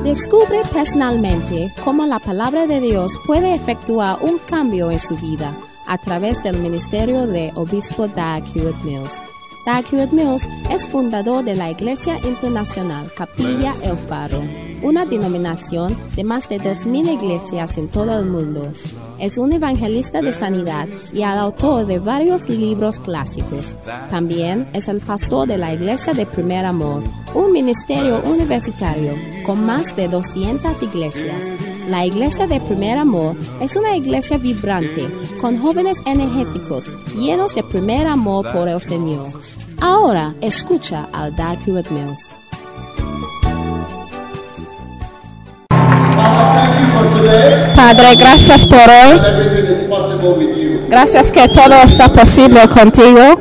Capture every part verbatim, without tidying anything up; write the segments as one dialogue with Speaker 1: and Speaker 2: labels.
Speaker 1: Descubre personalmente cómo la palabra de Dios puede efectuar un cambio en su vida a través del ministerio de Obispo Dag Heward Mills. Dag Heward Mills es fundador de la Iglesia Internacional Capilla El Faro, una denominación de más de dos mil iglesias en todo el mundo. Es un evangelista de sanidad y el autor de varios libros clásicos. También es el pastor de la Iglesia de Primer Amor, un ministerio universitario con más de doscientas iglesias. La Iglesia de Primer Amor es una iglesia vibrante, con jóvenes energéticos, llenos de primer amor por el Señor. Ahora escucha al Dag Heward Mills.
Speaker 2: Padre, gracias por hoy. Gracias que todo está posible contigo.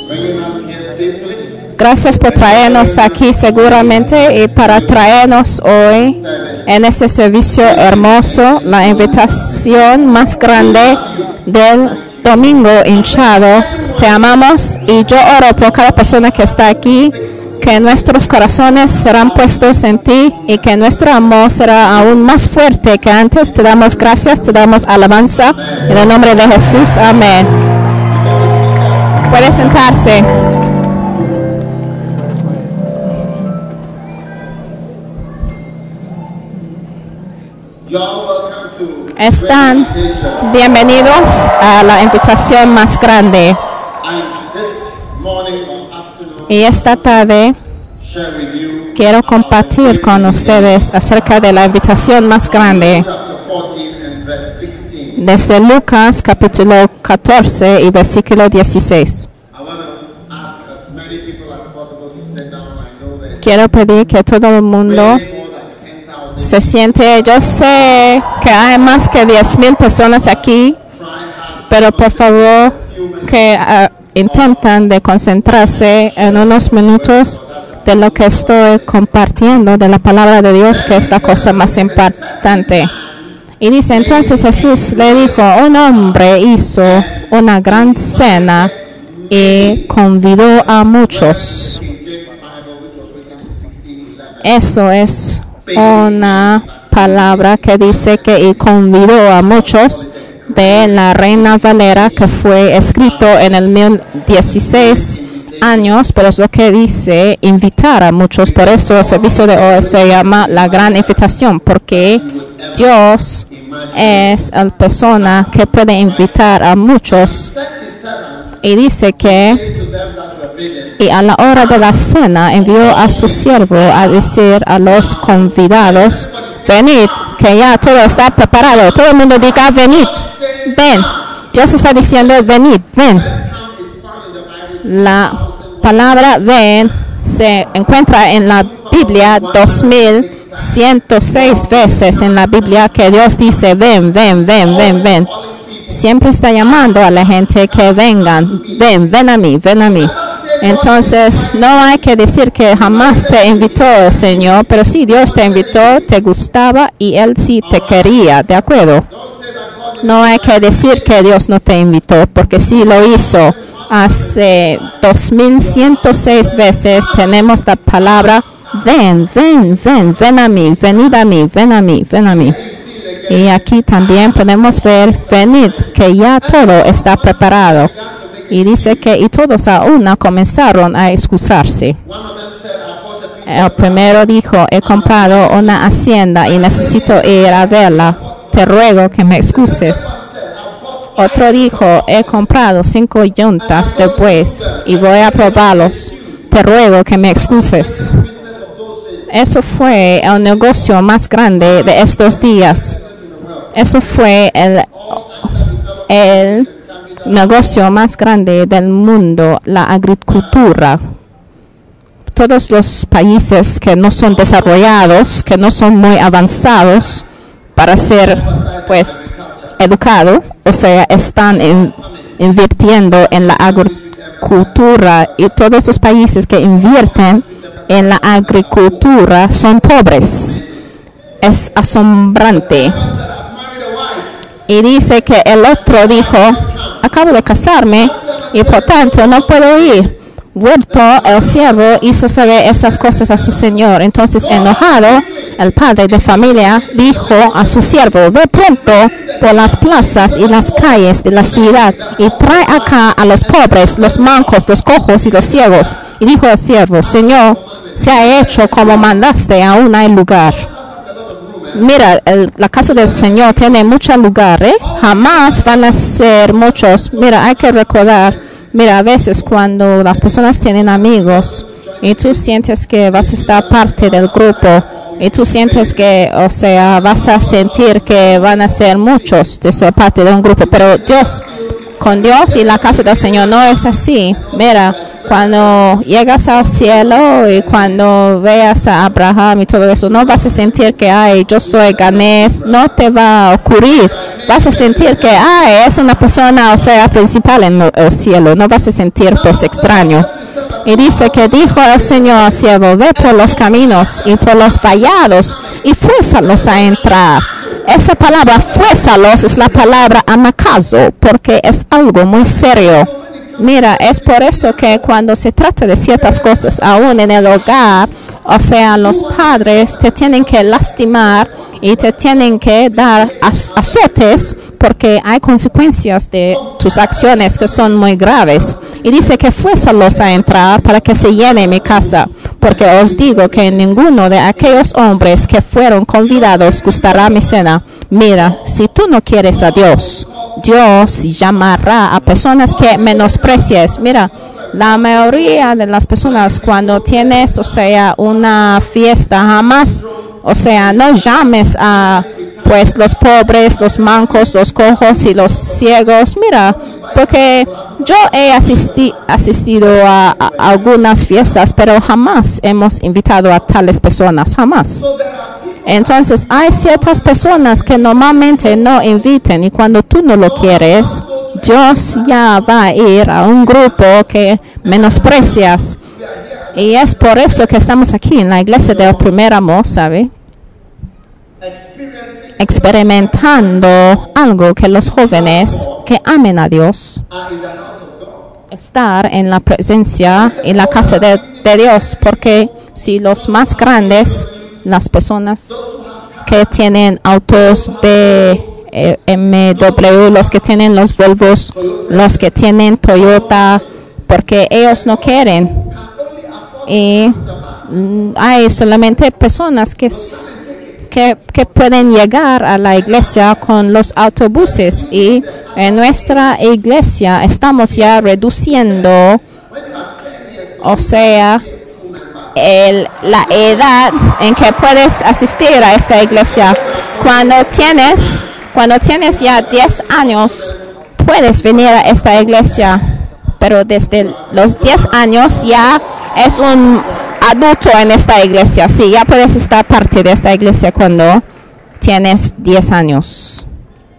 Speaker 2: Gracias por traernos aquí seguramente y para traernos hoy en este servicio hermoso, la invitación más grande del domingo hinchado. Te amamos y yo oro por cada persona que está aquí, que nuestros corazones serán puestos en ti y que nuestro amor será aún más fuerte que antes. Te damos gracias, te damos alabanza en el nombre de Jesús. Amén. Puede sentarse. Están bienvenidos a la invitación más grande. Y esta tarde quiero compartir con ustedes acerca de la invitación más grande. Desde Lucas capítulo catorce y versículo dieciséis. Quiero pedir que todo el mundo se siente. Yo sé que hay más que diez mil personas aquí, pero por favor que uh, intentan de concentrarse en unos minutos de lo que estoy compartiendo de la palabra de Dios, que es la cosa más importante. Y dice, entonces Jesús le dijo, un hombre hizo una gran cena y convidó a muchos. Eso es una palabra que dice que y convidó a muchos, de la Reina Valera, que fue escrito en el mil dieciséis años, pero es lo que dice invitar a muchos. Por eso el servicio de hoy se llama la gran invitación, porque Dios es la persona que puede invitar a muchos. Y dice que y a la hora de la cena envió a su siervo a decir a los convidados, venid, que ya todo está preparado. Todo el mundo diga, venid, ven. Dios está diciendo, venid, ven. La palabra ven se encuentra en la Biblia dos mil ciento seis veces en la Biblia, que Dios dice, ven, ven, ven, ven, ven. Siempre está llamando a la gente que vengan, ven, ven a mí, ven a mí. Entonces, no hay que decir que jamás te invitó el Señor, pero sí, Dios te invitó, te gustaba y Él sí te quería, ¿de acuerdo? No hay que decir que Dios no te invitó, porque sí lo hizo. Hace dos mil ciento seis veces tenemos la palabra, ven, ven, ven, ven a mí, venid a mí, ven a mí, ven a mí. Y aquí también podemos ver, venid, que ya todo está preparado. Y dice que y todos a una comenzaron a excusarse. El primero dijo, he comprado una hacienda y necesito ir a verla. Te ruego que me excuses. Otro dijo, he comprado cinco yuntas de bueyes y voy a probarlos. Te ruego que me excuses. Eso fue el negocio más grande de estos días. Eso fue el, el negocio más grande del mundo, la agricultura. Todos los países que no son desarrollados, que no son muy avanzados para ser, pues, educados, o sea, están in, invirtiendo en la agricultura, y todos los países que invierten en la agricultura son pobres. Es asombrante. Y dice que el otro dijo, acabo de casarme y por tanto no puedo ir. vuelto, el siervo hizo saber esas cosas a su señor. Entonces, enojado, el padre de familia dijo a su siervo: ve pronto por las plazas y las calles de la ciudad y trae acá a los pobres, los mancos, los cojos y los ciegos. Y dijo al siervo: Señor, se ha hecho como mandaste, aún hay lugar. Mira, el, la casa del Señor tiene mucho lugar, ¿eh? Jamás van a ser muchos. Mira, hay que recordar. Mira, a veces cuando las personas tienen amigos y tú sientes que vas a estar parte del grupo y tú sientes que, o sea, vas a sentir que van a ser muchos de ser parte de un grupo, pero Dios, con Dios y la casa del Señor no es así. Mira, cuando llegas al cielo y cuando veas a Abraham y todo eso, no vas a sentir que, ay, yo soy ganés, no te va a ocurrir. Vas a sentir que, ay, es una persona, o sea, principal en el cielo. No vas a sentir, pues, extraño. Y dice que dijo el Señor al siervo: ve por los caminos y por los vallados y fuérzalos a entrar. Esa palabra fuérzalos es la palabra anakazo, porque es algo muy serio. Mira, es por eso que cuando se trata de ciertas cosas, aún en el hogar, o sea, los padres te tienen que lastimar y te tienen que dar az azotes porque hay consecuencias de tus acciones que son muy graves. Y dice que fuérzalos a entrar para que se llene mi casa, porque os digo que ninguno de aquellos hombres que fueron convidados gustará mi cena. Mira, si tú no quieres a Dios, Dios llamará a personas que menosprecies. Mira, la mayoría de las personas cuando tienes, o sea, una fiesta, jamás, o sea, no llames a, pues, los pobres, los mancos, los cojos y los ciegos. Mira, porque yo he asisti asistido a, a, a algunas fiestas, pero jamás hemos invitado a tales personas, jamás. Entonces, hay ciertas personas que normalmente no inviten y cuando tú no lo quieres, Dios ya va a ir a un grupo que menosprecias. Y es por eso que estamos aquí en la iglesia del primer amor, ¿sabe? Experimentando algo que los jóvenes que amen a Dios, estar en la presencia en la casa de, de Dios, porque si los más grandes, las personas que tienen autos B M W, los que tienen los Volvos, los que tienen Toyota, porque ellos no quieren. Y mm, hay solamente personas que, que, que pueden llegar a la iglesia con los autobuses. Y en nuestra iglesia estamos ya reduciendo, o sea, El, la edad en que puedes asistir a esta iglesia. Cuando tienes, cuando tienes ya diez años, puedes venir a esta iglesia, pero desde los diez años ya es un adulto en esta iglesia. Sí, ya puedes estar parte de esta iglesia cuando tienes diez años.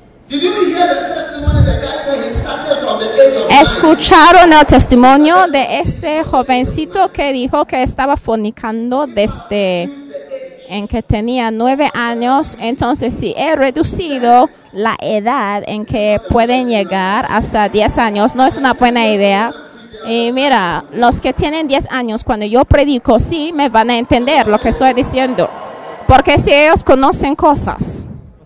Speaker 2: ¿Escucharon el testimonio de ese jovencito que dijo que estaba fornicando desde en que tenía nueve años? Entonces, si he reducido la edad en que pueden llegar hasta diez años, no es una buena idea. Y mira, los que tienen diez años, cuando yo predico, sí me van a entender lo que estoy diciendo, porque si ellos conocen cosas.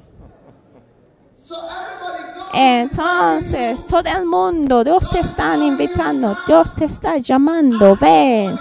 Speaker 2: Entonces, todo el mundo, Dios te está invitando, Dios te está llamando, ven.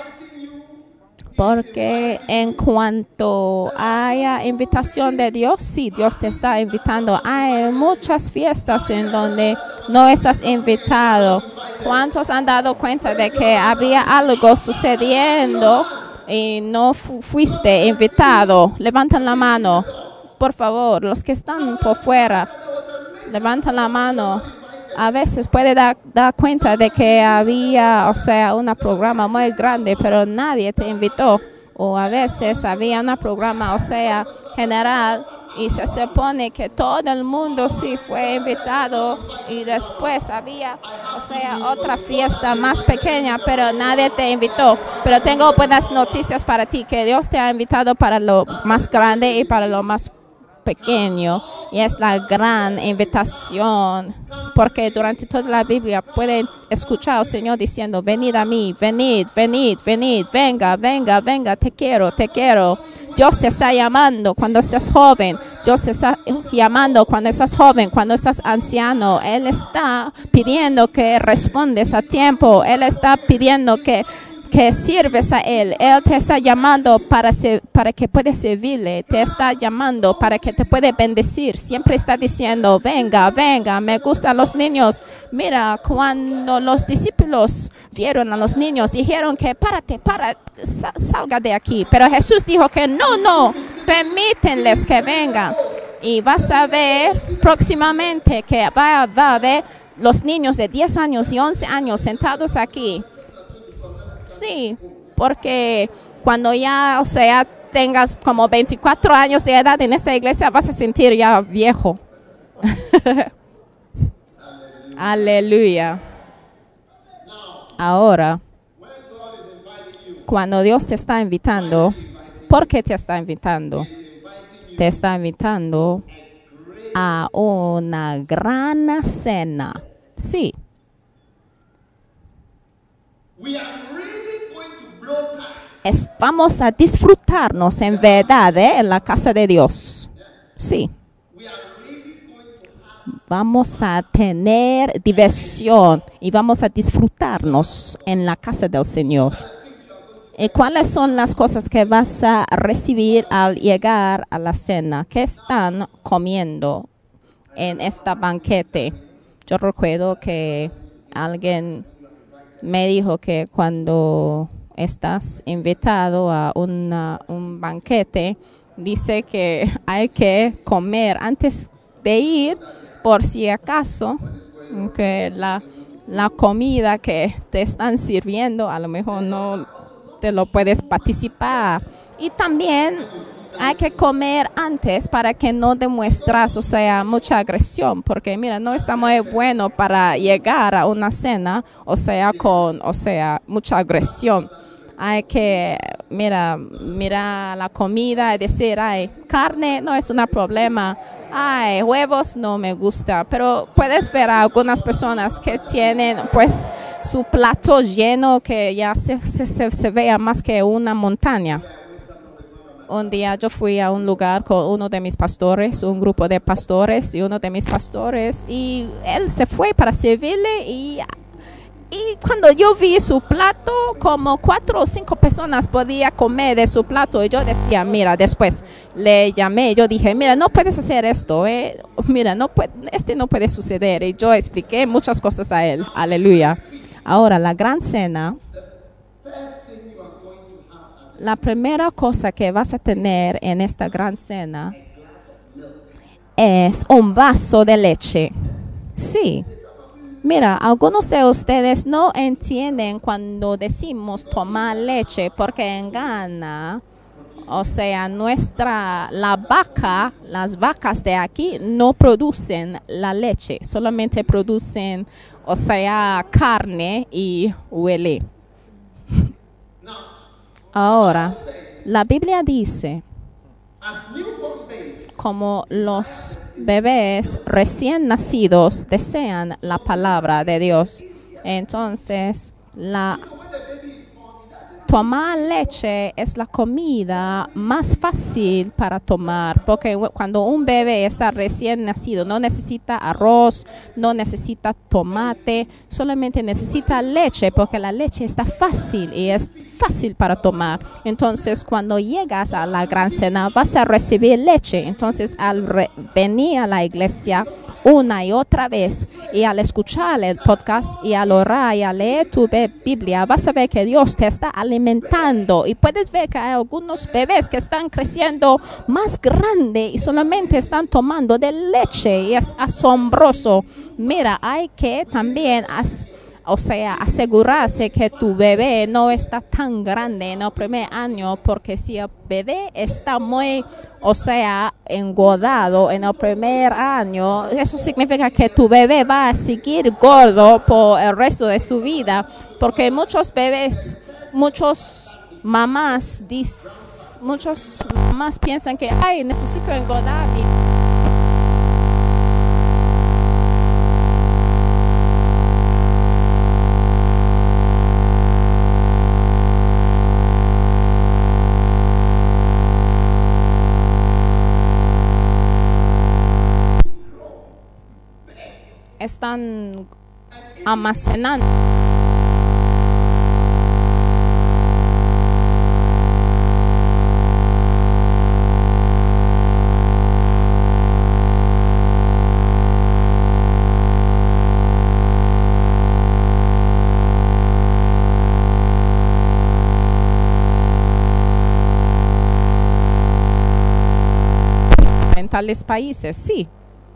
Speaker 2: Porque en cuanto haya invitación de Dios, sí, Dios te está invitando. Hay muchas fiestas en donde no estás invitado. ¿Cuántos han dado cuenta de que había algo sucediendo y no fu fuiste invitado? Levantan la mano, por favor, los que están por fuera. Levanta la mano. A veces puede dar, dar cuenta de que había, o sea, un programa muy grande, pero nadie te invitó. O a veces había un programa, o sea, general, y se supone que todo el mundo sí fue invitado. Y después había, o sea, otra fiesta más pequeña, pero nadie te invitó. Pero tengo buenas noticias para ti, que Dios te ha invitado para lo más grande y para lo más pequeño, y es la gran invitación, porque durante toda la Biblia pueden escuchar al Señor diciendo, venid a mí, venid, venid, venid, venga, venga, venga, te quiero, te quiero. Dios te está llamando cuando estás joven. Dios te está llamando cuando estás joven, cuando estás anciano. Él está pidiendo que respondes a tiempo. Él está pidiendo que, que sirves a Él. Él te está llamando para, ser, para que puedas servirle. Te está llamando para que te pueda bendecir. Siempre está diciendo, venga, venga, me gustan los niños. Mira, cuando los discípulos vieron a los niños, dijeron que párate, párate. Salga de aquí, pero Jesús dijo que no, no, permítenles que vengan, y vas a ver próximamente que va, va a ver los niños de diez años y once años sentados aquí. Sí, porque cuando ya, o sea, tengas como veinticuatro años de edad en esta iglesia, vas a sentir ya viejo. Aleluya. Ahora, cuando Dios te está invitando, ¿por qué te está invitando? Te está invitando a una gran cena. Sí. Es, vamos a disfrutarnos en verdad, ¿eh? En la casa de Dios. Sí. Vamos a tener diversión y vamos a disfrutarnos en la casa del Señor. ¿Y cuáles son las cosas que vas a recibir al llegar a la cena? ¿Qué están comiendo en esta banquete? Yo recuerdo que alguien me dijo que cuando estás invitado a una, un banquete, dice que hay que comer antes de ir, por si acaso, que la, la comida que te están sirviendo a lo mejor no te lo puedes participar. Y también hay que comer antes para que no demuestras, o sea, mucha agresión, porque mira, no está muy bueno para llegar a una cena, o sea, con, o sea, mucha agresión. Hay que, mira, mira la comida y decir, ay, carne no es un problema, ay, huevos no me gusta, pero puedes ver a algunas personas que tienen, pues, su plato lleno que ya se, se, se, se vea más que una montaña. Un día yo fui a un lugar con uno de mis pastores, un grupo de pastores y uno de mis pastores, y él se fue para servirle y... Y cuando yo vi su plato, como cuatro o cinco personas podían comer de su plato. Y yo decía, mira, después le llamé, yo dije, mira, no puedes hacer esto, eh. Mira, no puede, este no puede suceder. Y yo expliqué muchas cosas a él. Aleluya. Ahora, la gran cena, la primera cosa que vas a tener en esta gran cena es un vaso de leche. Sí. Mira, algunos de ustedes no entienden cuando decimos tomar leche, porque en Ghana, o sea, nuestra, la vaca, las vacas de aquí no producen la leche, solamente producen, o sea, carne y huele. Ahora, la Biblia dice, como los bebés recién nacidos desean la palabra de Dios, entonces la tomar leche es la comida más fácil para tomar, porque cuando un bebé está recién nacido no necesita arroz, no necesita tomate, solamente necesita leche, porque la leche está fácil y es fácil para tomar. Entonces cuando llegas a la gran cena vas a recibir leche. Entonces al re- venir a la iglesia una y otra vez, y al escuchar el podcast y al orar y al leer tu Biblia, vas a ver que Dios te está alimentando, y puedes ver que hay algunos bebés que están creciendo más grande y solamente están tomando de leche, y es asombroso. Mira, hay que también as- o sea, asegurarse que tu bebé no está tan grande en el primer año, porque si el bebé está muy, o sea, engordado en el primer año, eso significa que tu bebé va a seguir gordo por el resto de su vida, porque muchos bebés, muchos mamás dicen, Muchas, muchos más piensan que, ay, necesito engordar. Y están almacenando. En tales países, sí.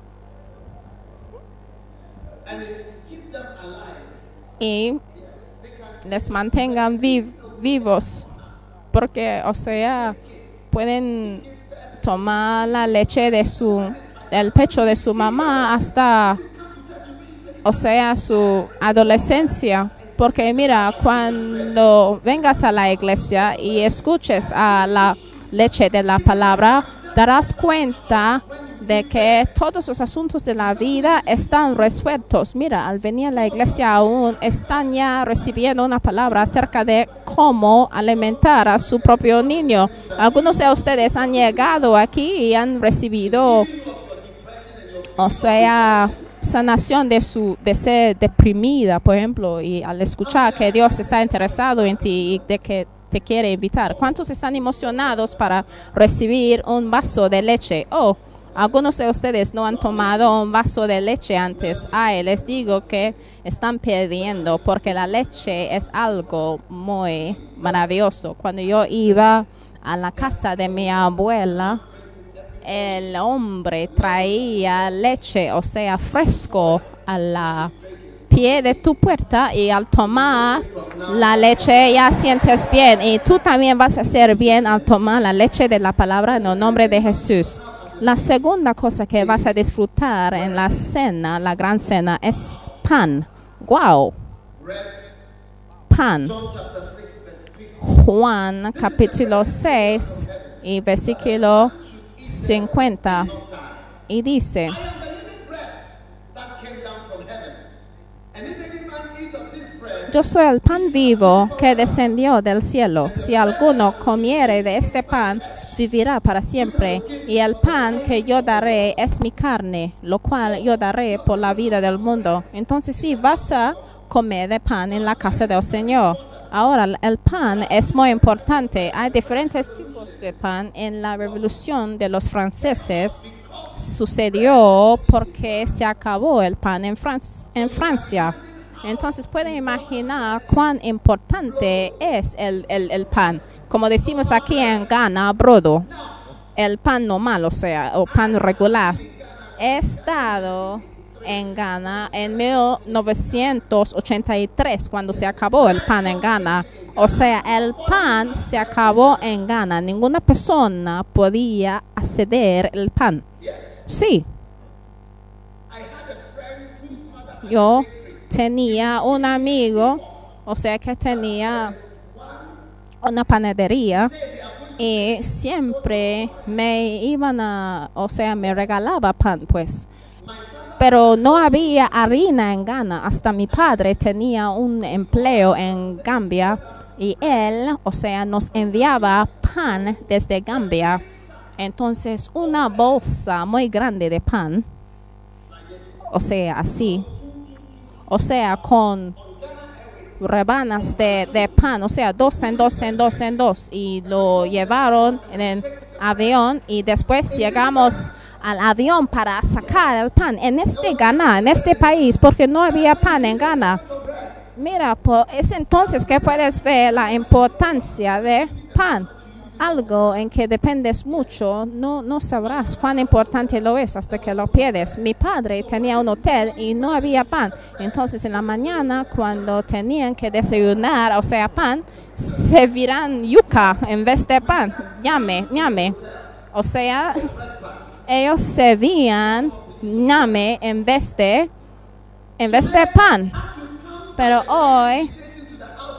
Speaker 2: Y les mantengan viv vivos, porque, o sea, pueden tomar la leche de su, del pecho de su mamá hasta, o sea, su adolescencia. Porque mira, cuando vengas a la iglesia y escuches a la leche de la palabra, darás cuenta de que todos los asuntos de la vida están resueltos. Mira, al venir a la iglesia aún están ya recibiendo una palabra acerca de cómo alimentar a su propio niño. Algunos de ustedes han llegado aquí y han recibido, o sea, sanación de su de ser deprimida, por ejemplo, y al escuchar que Dios está interesado en ti y de que te quiere invitar. ¿Cuántos están emocionados para recibir un vaso de leche? Oh, algunos de ustedes no han tomado un vaso de leche antes. Ay, les digo que están perdiendo, porque la leche es algo muy maravilloso. Cuando yo iba a la casa de mi abuela, el hombre traía leche, o sea, fresco, a la pie de tu puerta, y al tomar la leche ya sientes bien, y tú también vas a hacer bien al tomar la leche de la palabra en el nombre de Jesús. La segunda cosa que vas a disfrutar en la cena, la gran cena, es pan. ¡Wow! Pan. Juan capítulo seis y versículo cincuenta. Y dice: yo soy el pan vivo que descendió del cielo. Si alguno comiere de este pan, vivirá para siempre. Y el pan que yo daré es mi carne, lo cual yo daré por la vida del mundo. Entonces sí, vas a comer de pan en la casa del Señor. Ahora, el pan es muy importante. Hay diferentes tipos de pan. En la revolución de los franceses sucedió porque se acabó el pan en, Fran en Francia. Entonces pueden imaginar cuán importante es el, el, el pan. Como decimos aquí en Ghana, brodo, el pan normal, o sea, o pan regular. He estado en Ghana en mil novecientos ochenta y tres, cuando se acabó el pan en Ghana. O sea, el pan se acabó en Ghana. Ninguna persona podía acceder al pan. Sí. Yo tenía un amigo, o sea, que tenía una panadería, y siempre me iban a, o sea, me regalaba pan, pues. Pero no había harina en Ghana. Hasta mi padre tenía un empleo en Gambia, y él, o sea, nos enviaba pan desde Gambia. Entonces, una bolsa muy grande de pan, o sea, así, o sea, con rebanas de, de pan, o sea, dos en dos en dos en dos, y lo llevaron en el avión, y después llegamos al avión para sacar el pan en este Ghana, en este país, porque no había pan en Ghana. Mira, pues es entonces que puedes ver la importancia de pan. Algo en que dependes mucho, no, no sabrás cuán importante lo es hasta que lo pierdes. Mi padre tenía un hotel y no había pan. Entonces, en la mañana, cuando tenían que desayunar, o sea, pan, servirán yuca en vez de pan. Ñame, ñame. O sea, ellos servían ñame en vez de, en vez de pan. Pero hoy,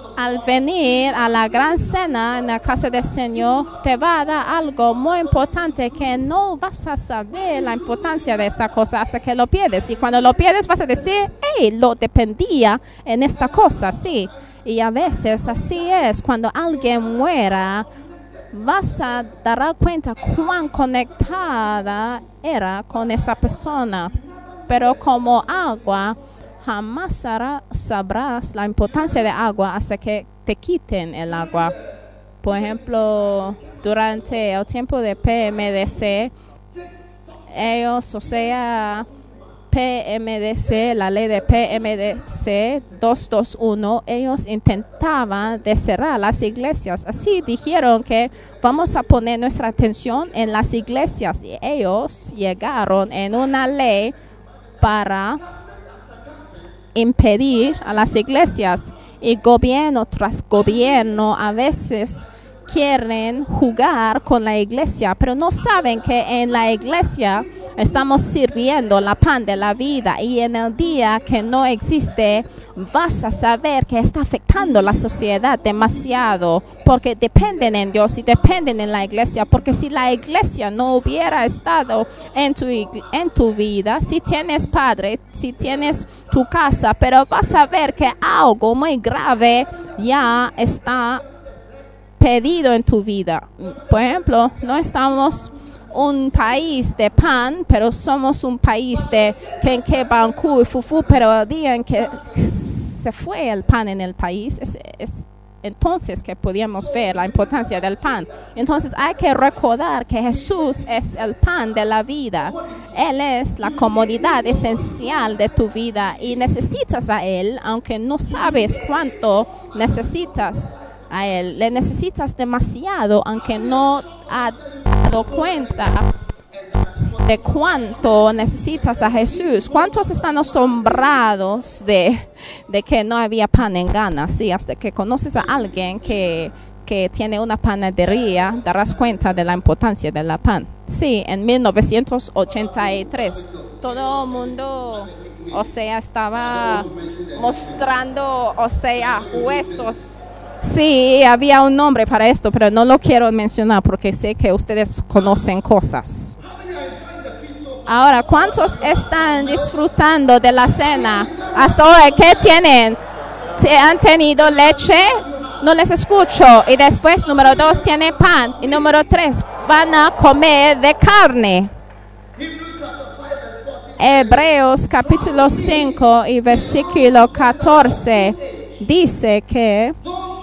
Speaker 2: al venir a la gran cena en la casa del Señor, te va a dar algo muy importante que no vas a saber la importancia de esta cosa hasta que lo pierdes. Y cuando lo pierdes vas a decir, hey, lo dependía en esta cosa, sí. Y a veces así es, cuando alguien muera, vas a dar cuenta cuán conectada era con esa persona. Pero como agua, jamás sabrás la importancia de agua hasta que te quiten el agua. Por ejemplo, durante el tiempo de P M D C, ellos, o sea, P M D C, la ley de P M D C doscientos veintiuno, ellos intentaban de cerrar las iglesias. Así dijeron que vamos a poner nuestra atención en las iglesias y ellos llegaron en una ley para impedir a las iglesias, y gobierno tras gobierno a veces quieren jugar con la iglesia, pero no saben que en la iglesia estamos sirviendo la pan de la vida, y en el día que no existe vas a saber que está afectando la sociedad demasiado, porque dependen en Dios y dependen en la iglesia. Porque si la iglesia no hubiera estado en tu, en tu vida, si tienes padre, si tienes tu casa, pero vas a ver que algo muy grave ya está pedido en tu vida. Por ejemplo, no estamos un país de pan, pero somos un país de quenque, banku y fufu, pero el día en que se fue el pan en el país, es, es entonces que podíamos ver la importancia del pan. Entonces hay que recordar que Jesús es el pan de la vida. Él es la comodidad esencial de tu vida y necesitas a Él, aunque no sabes cuánto necesitas a Él. Le necesitas demasiado, aunque no has dado cuenta de cuánto necesitas a Jesús. ¿Cuántos están asombrados de, de que no había pan en Ghana? Sí, hasta que conoces a alguien que, que tiene una panadería, darás cuenta de la importancia de la pan. Sí, en mil novecientos ochenta y tres, todo el mundo, o sea, estaba mostrando, o sea, huesos. Sí, había un nombre para esto, pero no lo quiero mencionar porque sé que ustedes conocen cosas. Ahora, ¿cuántos están disfrutando de la cena? Hasta hoy, ¿qué tienen? ¿Han tenido leche? No les escucho. Y después, número dos, tiene pan. Y número tres, van a comer de carne. Hebreos capítulo cinco y versículo catorce dice que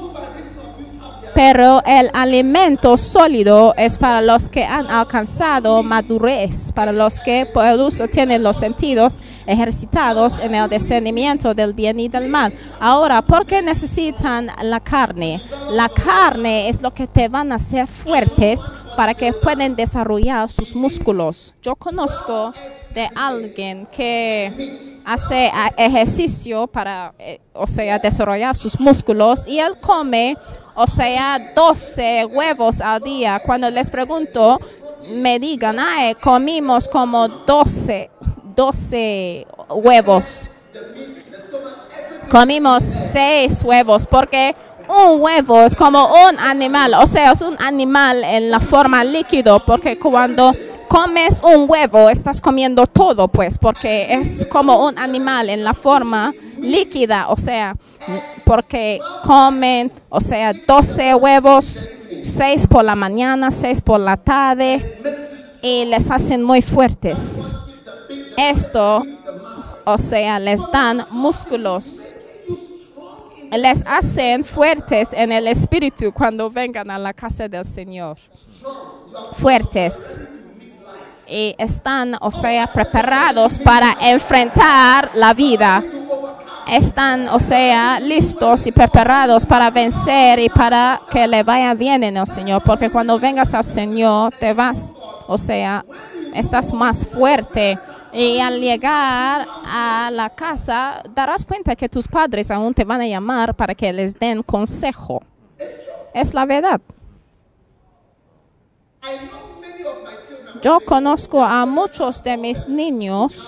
Speaker 2: pero el alimento sólido es para los que han alcanzado madurez, para los que por el uso tienen los sentidos ejercitados en el discernimiento del bien y del mal. Ahora, ¿por qué necesitan la carne? La carne es lo que te van a hacer fuertes para que puedan desarrollar sus músculos. Yo conozco de alguien que hace ejercicio para, eh, o sea, desarrollar sus músculos, y él come, o sea, doce huevos al día. Cuando les pregunto, me digan, ay, comimos como doce, doce huevos. Comimos seis huevos porque un huevo es como un animal, o sea, es un animal en la forma líquido, porque cuando comes un huevo estás comiendo todo, pues, porque es como un animal en la forma líquida, o sea, porque comen, o sea, doce huevos, seis por la mañana, seis por la tarde, y les hacen muy fuertes. Esto, o sea, les dan músculos, les hacen fuertes en el espíritu cuando vengan a la casa del Señor. Fuertes. Y están, o sea, preparados para enfrentar la vida. Están, o sea, listos y preparados para vencer y para que le vaya bien en el Señor. Porque cuando vengas al Señor, te vas, o sea, estás más fuerte. Y al llegar a la casa, darás cuenta que tus padres aún te van a llamar para que les den consejo. Es la verdad. Yo conozco a muchos de mis niños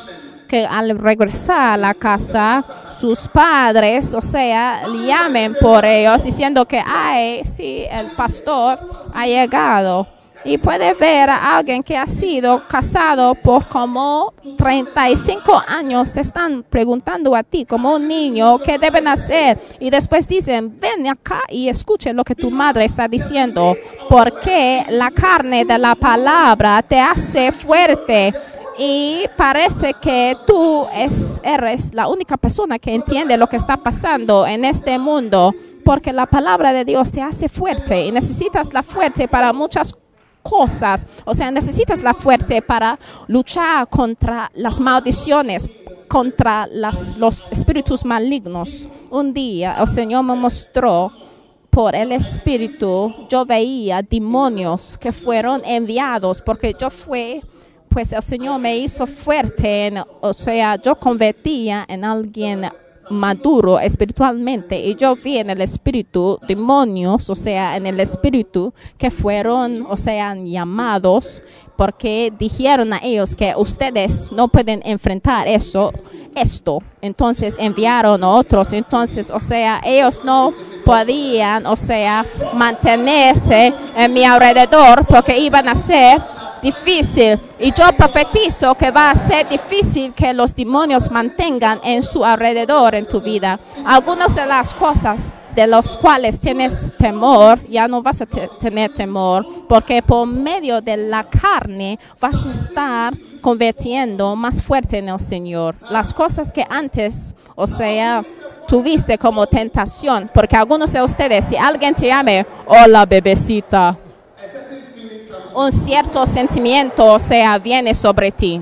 Speaker 2: que al regresar a la casa, sus padres, o sea, llamen por ellos diciendo que, ay, sí, el pastor ha llegado. Y puede ver a alguien que ha sido casado por como treinta y cinco años. Te están preguntando a ti como un niño qué deben hacer. Y después dicen, ven acá y escuche lo que tu madre está diciendo. Porque la carne de la palabra te hace fuerte. Y parece que tú es, eres la única persona que entiende lo que está pasando en este mundo. Porque la palabra de Dios te hace fuerte. Y necesitas la fuerte para muchas cosas. cosas, o sea, necesitas la fuerte para luchar contra las maldiciones, contra las, los espíritus malignos. Un día el Señor me mostró por el Espíritu, yo veía demonios que fueron enviados, porque yo fui, pues el Señor me hizo fuerte, en, o sea, yo convertía en alguien maduro espiritualmente y yo vi en el espíritu demonios, o sea, en el espíritu que fueron, o sea, llamados porque dijeron a ellos que ustedes no pueden enfrentar eso, esto. Entonces enviaron a otros, entonces, o sea, ellos no podían, o sea, mantenerse en mi alrededor porque iban a ser difícil, y yo profetizo que va a ser difícil que los demonios mantengan en su alrededor en tu vida. Algunas de las cosas de las cuales tienes temor, ya no vas a te tener temor, porque por medio de la carne vas a estar convirtiendo más fuerte en el Señor. Las cosas que antes, o sea, tuviste como tentación, porque algunos de ustedes, si alguien te llame, hola bebecita, un cierto sentimiento, o sea, viene sobre ti.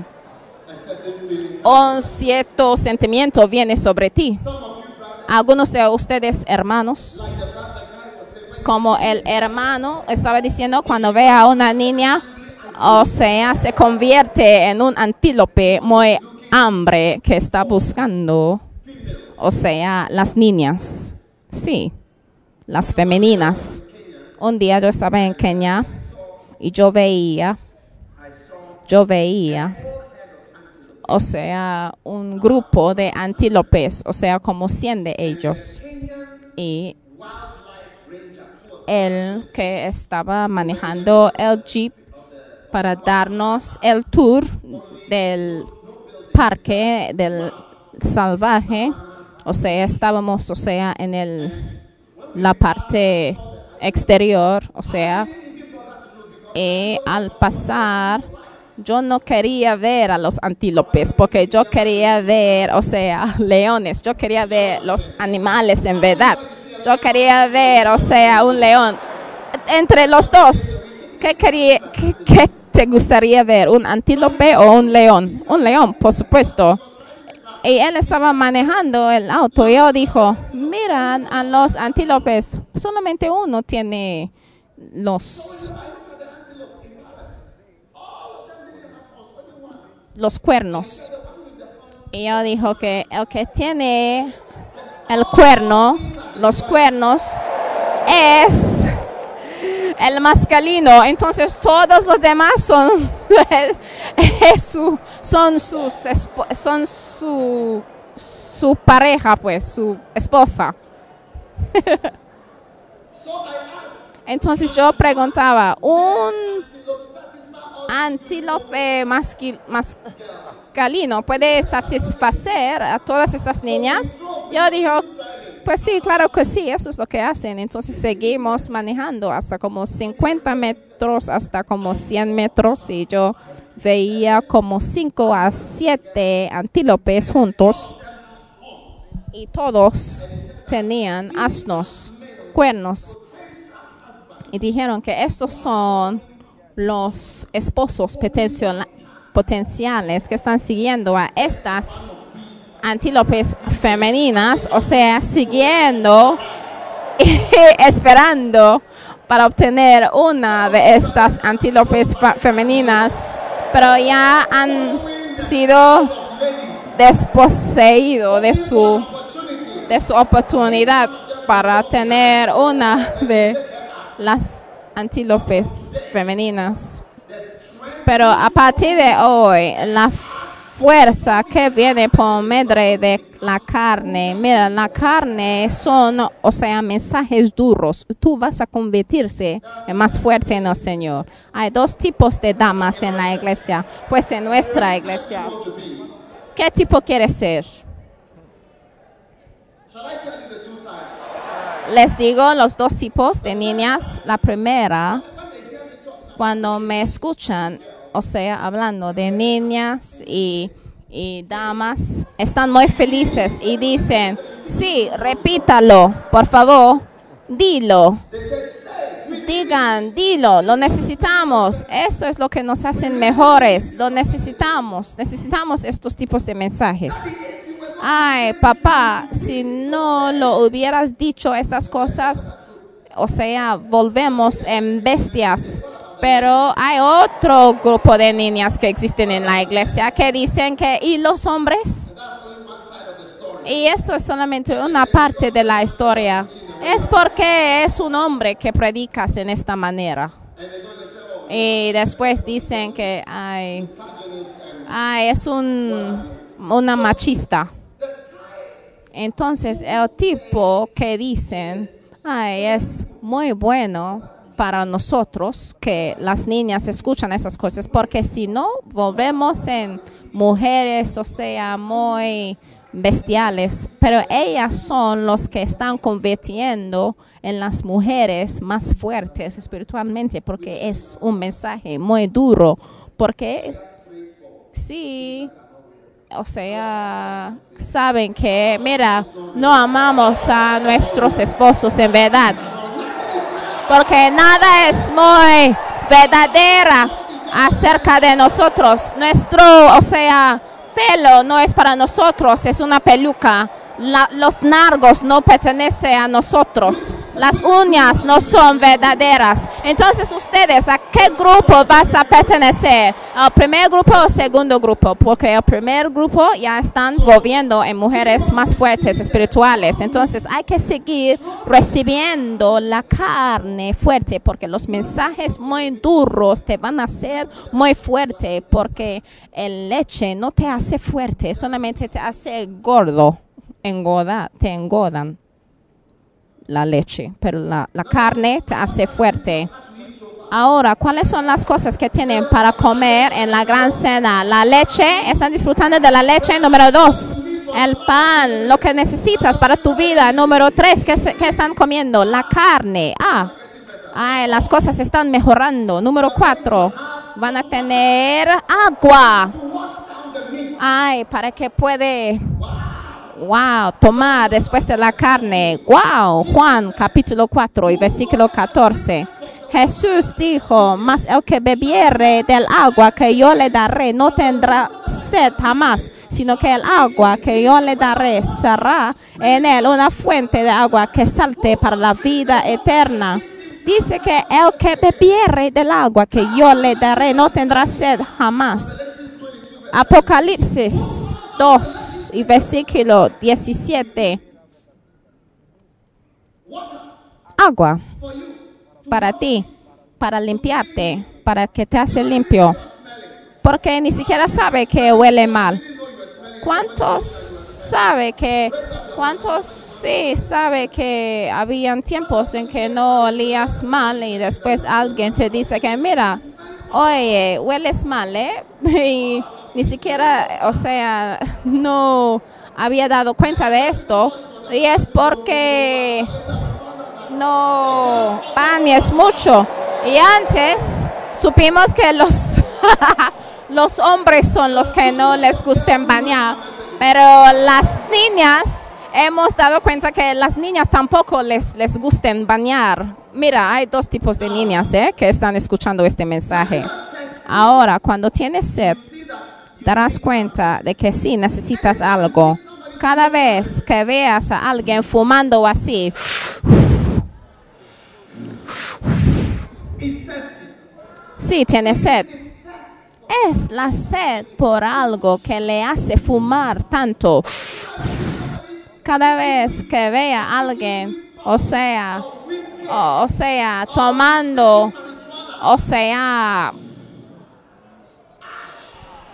Speaker 2: Un cierto sentimiento viene sobre ti. Algunos de ustedes, hermanos, como el hermano estaba diciendo, cuando ve a una niña, o sea, se convierte en un antílope muy hambre que está buscando, o sea, las niñas. Sí, las femeninas. Un día yo estaba en Kenia. Y yo veía, yo veía, o sea, un grupo de antílopes, o sea, como cien de ellos. Y el que estaba manejando el jeep para darnos el tour del parque del salvaje, o sea, estábamos, o sea, en el, la parte exterior, o sea, y al pasar, yo no quería ver a los antílopes porque yo quería ver, o sea, leones. Yo quería ver los animales en verdad. Yo quería ver, o sea, un león. Entre los dos, ¿qué, quería, qué, qué te gustaría ver? ¿Un antílope o un león? Un león, por supuesto. Y él estaba manejando el auto y yo dijo, miran a los antílopes. Solamente uno tiene los... los cuernos. Y yo dijo que el que tiene el cuerno, los cuernos, es el masculino. Entonces todos los demás son su, son sus son su su pareja, pues, su esposa. Entonces yo preguntaba, un antílope masculino puede satisfacer a todas estas niñas. Yo dije, pues sí, claro que sí, eso es lo que hacen. Entonces seguimos manejando hasta como cincuenta metros, hasta como cien metros, y yo veía como cinco a siete antílopes juntos, y todos tenían asnos, cuernos, y dijeron que estos son los esposos potenciales que están siguiendo a estas antílopes femeninas, o sea, siguiendo y esperando para obtener una de estas antílopes femeninas, pero ya han sido desposeídos de su, de su oportunidad para tener una de las antílopes femeninas. Pero a partir de hoy, la fuerza que viene por medio de la carne. Mira, la carne son, o sea, mensajes duros. Tú vas a convertirse en más fuerte en el Señor. Hay dos tipos de damas en la iglesia. Pues en nuestra iglesia, ¿qué tipo quieres ser? Les digo los dos tipos de niñas. La primera, cuando me escuchan, o sea, hablando de niñas y, y damas, están muy felices y dicen, sí, repítalo, por favor, dilo. Digan, dilo, lo necesitamos. Eso es lo que nos hacen mejores. Lo necesitamos. Necesitamos estos tipos de mensajes. Ay, papá, si no lo hubieras dicho estas cosas, o sea, volvemos en bestias. Pero hay otro grupo de niñas que existen en la iglesia que dicen que, ¿y los hombres? Y eso es solamente una parte de la historia. Es porque es un hombre que predicas en esta manera. Y después dicen que ay, ay, es un, una machista. Entonces el tipo que dicen, ay, es muy bueno para nosotros que las niñas escuchan esas cosas, porque si no, volvemos en mujeres, o sea, muy bestiales, pero ellas son los que están convirtiendo en las mujeres más fuertes espiritualmente, porque es un mensaje muy duro, porque sí, o sea, saben que, mira, no amamos a nuestros esposos en verdad, porque nada es muy verdadera acerca de nosotros. Nuestro, o sea, pelo no es para nosotros, es una peluca. La, los nargos no pertenecen a nosotros. Las uñas no son verdaderas. Entonces, ustedes, ¿a qué grupo vas a pertenecer? ¿Al primer grupo o segundo grupo? Porque el primer grupo ya están volviendo en mujeres más fuertes, espirituales. Entonces, hay que seguir recibiendo la carne fuerte, porque los mensajes muy duros te van a hacer muy fuerte, porque el leche no te hace fuerte, solamente te hace gordo. Engorda, te engordan la leche, pero la, la carne te hace fuerte. Ahora, ¿cuáles son las cosas que tienen para comer en la gran cena? La leche, están disfrutando de la leche. Número dos, el pan, lo que necesitas para tu vida. Número tres, ¿qué, qué están comiendo? La carne. Ah, ay, las cosas están mejorando. Número cuatro, van a tener agua. Ay, para que puede... Wow, tomar después de la carne. Wow, Juan capítulo cuatro y versículo catorce. Jesús dijo, mas el que bebiere del agua que yo le daré no tendrá sed jamás, sino que el agua que yo le daré será en él una fuente de agua que salte para la vida eterna. Dice que el que bebiere del agua que yo le daré no tendrá sed jamás. Apocalipsis dos. Y versículo diecisiete. Agua para ti, para limpiarte, para que te hace limpio. Porque ni siquiera sabe que huele mal. ¿Cuántos sabe que, cuántos sí sabe que habían tiempos en que no olías mal y después alguien te dice que mira, oye, hueles mal, ¿eh? Y ni siquiera, o sea, no había dado cuenta de esto. Y es porque no bañes mucho. Y antes supimos que los, los hombres son los que no les gusten bañar. Pero las niñas, hemos dado cuenta que las niñas tampoco les, les gusten bañar. Mira, hay dos tipos de niñas, ¿eh? que están escuchando este mensaje. Ahora, cuando tienes sed, darás cuenta de que sí necesitas algo. Cada vez que veas a alguien fumando así, sí tiene sed. Es la sed por algo que le hace fumar tanto. Cada vez que vea a alguien, o sea, o, o sea, tomando, o sea,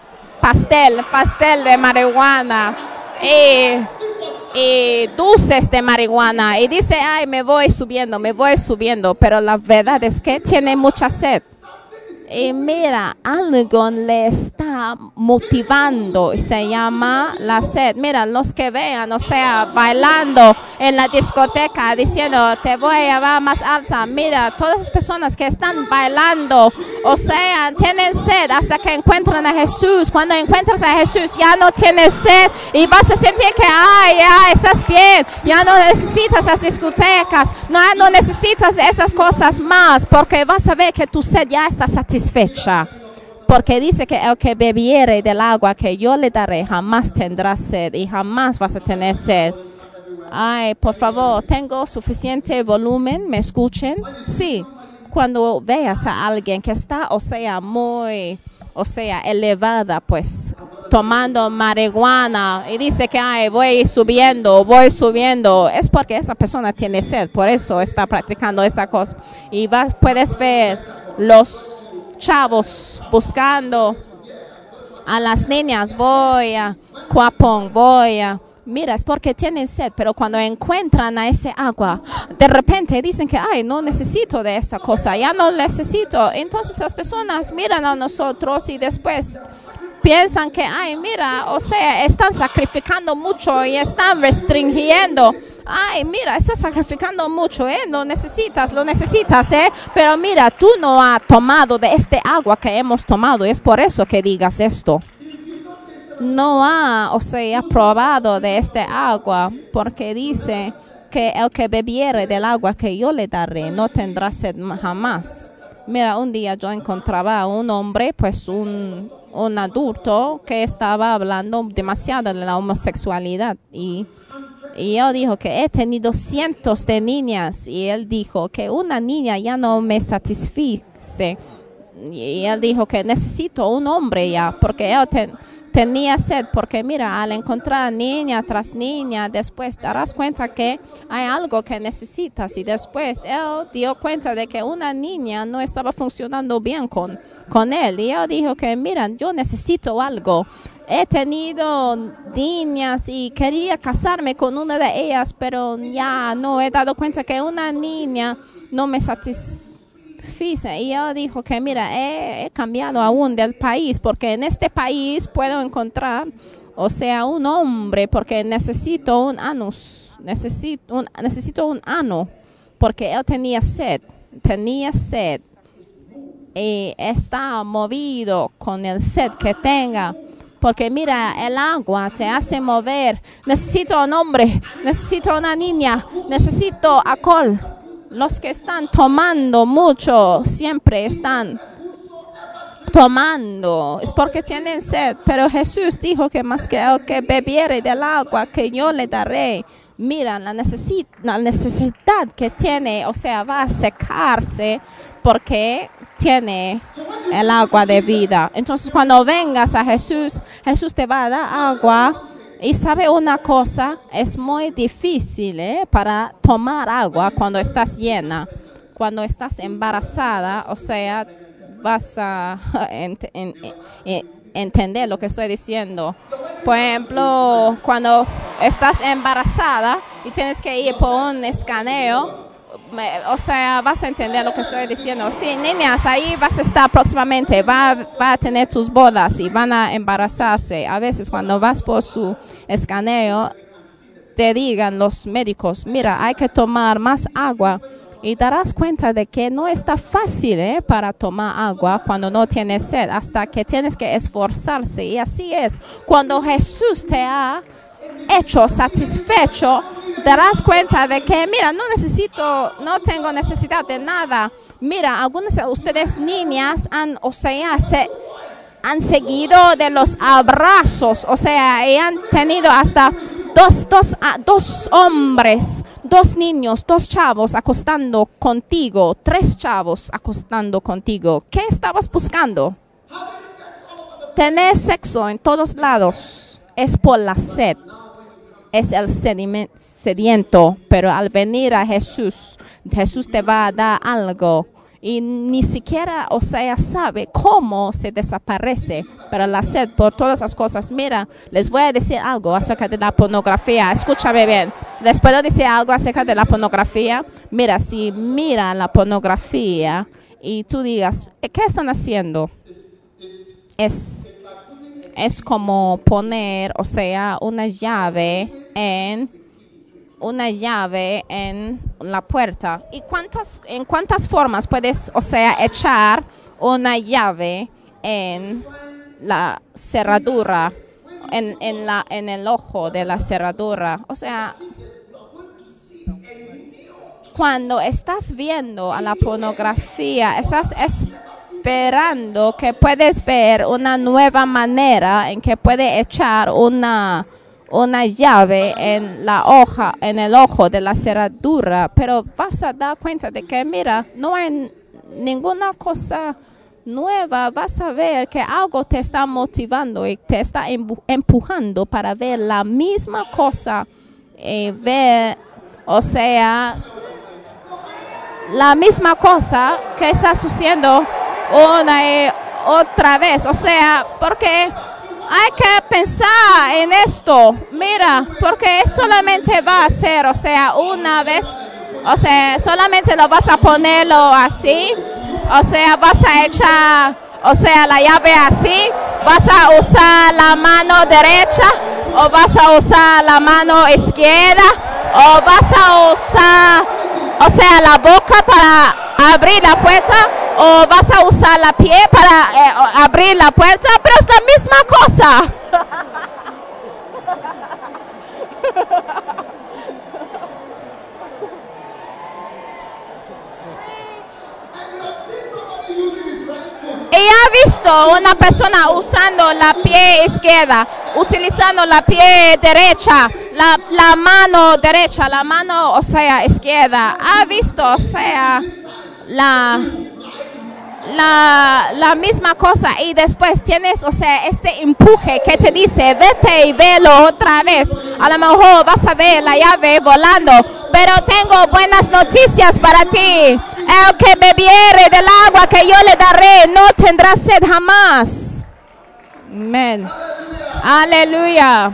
Speaker 2: pastel, pastel de marihuana y, y dulces de marihuana. Y dice, ay, me voy subiendo, me voy subiendo. Pero la verdad es que tiene mucha sed. Y mira, algo le está motivando y se llama la sed. Mira, los que vean, o sea, bailando en la discoteca diciendo, te voy a llevar más alta. Mira, todas las personas que están bailando, o sea, tienen sed hasta que encuentran a Jesús. Cuando encuentras a Jesús, ya no tienes sed y vas a sentir que, ay, ya estás bien. Ya no necesitas las discotecas, no, no necesitas esas cosas más, porque vas a ver que tu sed ya está satisfecha. Porque dice que el que bebiere del agua que yo le daré jamás tendrá sed y jamás vas a tener sed. Ay, por favor, ¿tengo suficiente volumen? ¿Me escuchen? Sí. Cuando veas a alguien que está, o sea, muy, o sea, elevada, pues, tomando marihuana y dice que, ay, voy subiendo, voy subiendo, es porque esa persona tiene sed, por eso está practicando esa cosa. Y vas, puedes ver los chavos buscando a las niñas, voy a Cuapón, voy a... Mira, es porque tienen sed, pero cuando encuentran a ese agua, de repente dicen que, ay, no necesito de esta cosa, ya no necesito. Entonces las personas miran a nosotros y después piensan que, ay, mira, o sea, están sacrificando mucho y están restringiendo. Ay, mira, estás sacrificando mucho, ¿eh? Lo necesitas, lo necesitas, ¿eh? Pero mira, tú no has tomado de este agua que hemos tomado. Es por eso que digas esto. No ha, o sea, probado de este agua, porque dice que el que bebiere del agua que yo le daré no tendrá sed jamás. Mira, un día yo encontraba a un hombre, pues un, un adulto, que estaba hablando demasiado de la homosexualidad y... Y él dijo que he tenido cientos de niñas y él dijo que una niña ya no me satisface. Y él dijo que necesito un hombre ya porque él te, tenía sed. Porque mira, al encontrar niña tras niña, después te darás cuenta que hay algo que necesitas. Y después él dio cuenta de que una niña no estaba funcionando bien con, con él. Y él dijo que mira, yo necesito algo. He tenido niñas y quería casarme con una de ellas, pero ya no he dado cuenta que una niña no me satisface. Y ella dijo que mira, he, he cambiado aún del país, porque en este país puedo encontrar, o sea, un hombre, porque necesito un anus, necesito un, necesito un ano, porque él tenía sed, tenía sed y está movido con el sed que tenga. Porque mira, el agua te hace mover. Necesito un hombre, necesito una niña, necesito alcohol. Los que están tomando mucho siempre están tomando. Es porque tienen sed. Pero Jesús dijo que más que el que bebiere del agua que yo le daré, mira, la, necesi- la necesidad que tiene, o sea, va a secarse porque tiene el agua de vida. Entonces, cuando vengas a Jesús, Jesús te va a dar agua. Y sabe una cosa, es muy difícil ¿eh? para tomar agua cuando estás llena. Cuando estás embarazada, o sea, vas a ent- en- en- entender lo que estoy diciendo. Por ejemplo, cuando estás embarazada y tienes que ir por un escaneo, me, o sea, vas a entender lo que estoy diciendo. Sí, niñas, ahí vas a estar próximamente, va, va a tener tus bodas y van a embarazarse. A veces cuando vas por su escaneo, te digan los médicos, mira, hay que tomar más agua. Y darás cuenta de que no está fácil ¿eh? para tomar agua cuando no tienes sed, hasta que tienes que esforzarse. Y así es, cuando Jesús te ha hecho satisfecho, darás cuenta de que, mira, no necesito, no tengo necesidad de nada. Mira, algunas de ustedes niñas han, o sea, se, han seguido de los abrazos, o sea, y han tenido hasta dos, dos, uh, dos hombres, dos niños, dos chavos acostando contigo, tres chavos acostando contigo. ¿Qué estabas buscando? Tener sexo en todos lados. Es por la sed, es el sediento, pero al venir a Jesús, Jesús te va a dar algo y ni siquiera, o sea, sabe cómo se desaparece, pero la sed por todas las cosas. Mira, les voy a decir algo acerca de la pornografía. Escúchame bien. Les puedo decir algo acerca de la pornografía. Mira, si mira la pornografía y tú digas, ¿qué están haciendo? Es, es como poner, o sea, una llave en una llave en la puerta. ¿Y cuántas, en cuántas formas puedes, o sea, echar una llave en la cerradura, en, en, la, en el ojo de la cerradura? O sea, cuando estás viendo a la pornografía, estás esperando que puedes ver una nueva manera en que puedes echar una una llave en la hoja, en el ojo de la cerradura, pero vas a dar cuenta de que, mira, no hay ninguna cosa nueva. Vas a ver que algo te está motivando y te está empujando para ver la misma cosa, eh, ver, o sea, la misma cosa que está sucediendo una y otra vez. O sea, porque hay que pensar en esto, mira, porque solamente va a ser, o sea, una vez, o sea, solamente lo vas a ponerlo así, o sea, vas a echar, o sea, la llave así, vas a usar la mano derecha, o vas a usar la mano izquierda, o vas a usar, o sea, la boca para abrir la puerta, o vas a usar la pie para eh, abrir la puerta, pero es la misma cosa. Y ha visto una persona usando la pie izquierda, utilizando la pie derecha, la, la mano derecha, la mano, o sea, izquierda. Ha visto, o sea, la... La, la misma cosa, y después tienes, o sea, este empuje que te dice, vete y velo otra vez. A lo mejor vas a ver la llave volando, pero tengo buenas noticias para ti. El que bebiere del agua que yo le daré no tendrá sed jamás. Amén. Aleluya.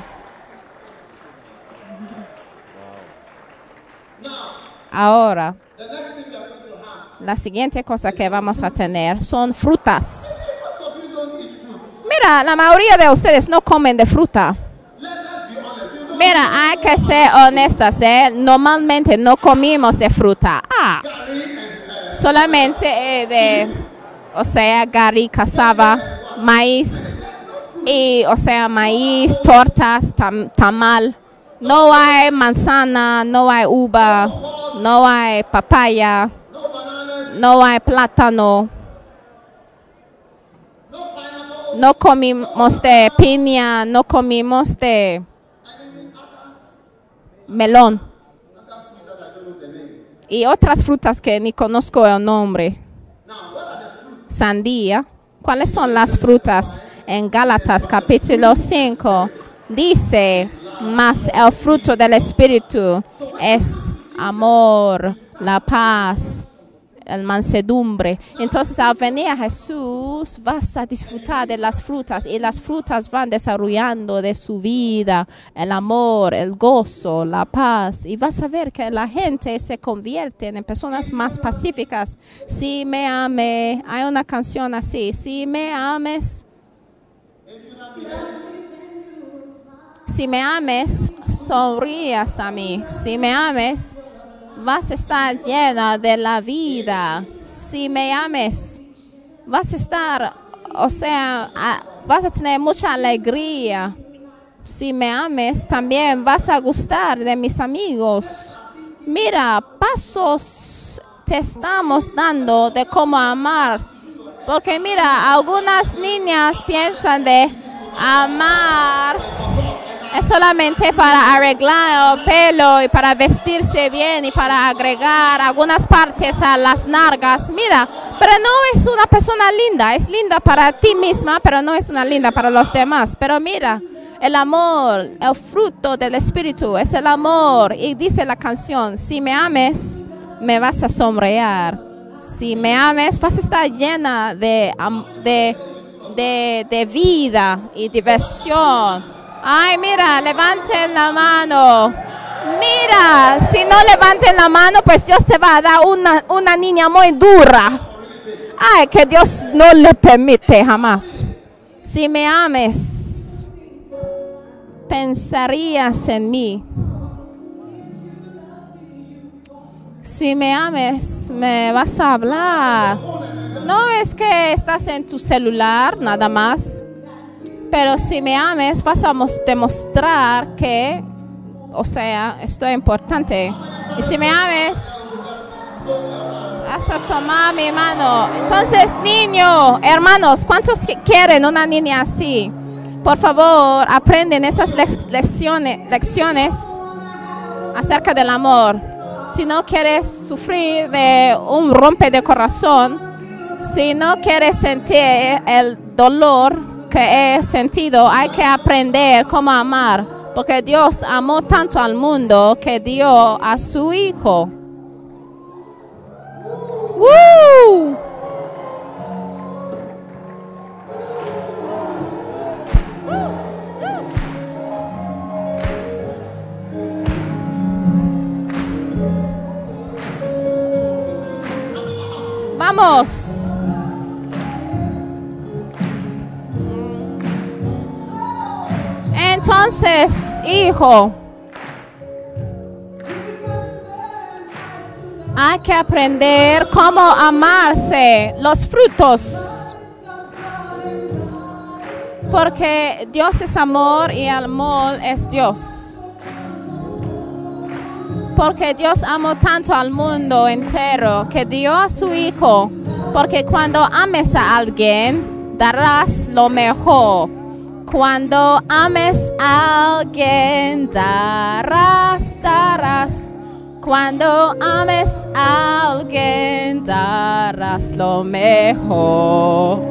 Speaker 2: Ahora, la siguiente cosa que vamos a tener son frutas. Mira, la mayoría de ustedes no comen de fruta. Mira, hay que ser honestas, ¿eh? Normalmente no comimos de fruta. Ah, solamente eh, de, o sea, gari, cassava, maíz, y, o sea, maíz, tortas, tam, tamal. No hay manzana, no hay uva, no hay papaya. No hay plátano. No comimos de piña, no comimos de melón. Y otras frutas que ni conozco el nombre. Sandía. ¿Cuáles son las frutas? En Gálatas capítulo cinco dice, mas el fruto del Espíritu es amor, la paz, el mansedumbre. Entonces, al venir a Jesús, vas a disfrutar de las frutas, y las frutas van desarrollando de su vida el amor, el gozo, la paz, y vas a ver que la gente se convierte en personas más pacíficas. Si me ame, hay una canción así, si me ames, si me ames, sonrías a mí. Si me ames, vas a estar llena de la vida. Si me ames, vas a estar, o sea, a, vas a tener mucha alegría. Si me ames, también vas a gustar de mis amigos. Mira, pasos te estamos dando de cómo amar. Porque mira, algunas niñas piensan de amar es solamente para arreglar el pelo y para vestirse bien y para agregar algunas partes a las nalgas. Mira, pero no es una persona linda. Es linda para ti misma, pero no es una linda para los demás. Pero mira, el amor, el fruto del Espíritu es el amor. Y dice la canción, si me ames, me vas a sonreír. Si me ames, vas a estar llena de, de, de, de vida y diversión. Ay, mira, levanten la mano. Mira, si no levanten la mano, pues Dios te va a dar una, una niña muy dura. Ay, que Dios no le permite jamás. Si me ames, pensarías en mí. Si me ames, me vas a hablar. No es que estás en tu celular, nada más. Pero si me ames, vas a demostrar que, o sea, esto es importante. Y si me ames, vas a tomar mi mano. Entonces, niño, hermanos, ¿cuántos quieren una niña así? Por favor, aprenden esas lecciones, lecciones acerca del amor. Si no quieres sufrir de un rompe de corazón, si no quieres sentir el dolor que he sentido, hay que aprender cómo amar. Porque Dios amó tanto al mundo que dio a su Hijo. ¡Woo! Vamos. Entonces, hijo, hay que aprender cómo amarse, los frutos. Porque Dios es amor y el amor es Dios. Porque Dios amó tanto al mundo entero que dio a su Hijo. Porque cuando ames a alguien, darás lo mejor. Cuando ames a alguien, darás, darás. Cuando ames a alguien, darás lo mejor.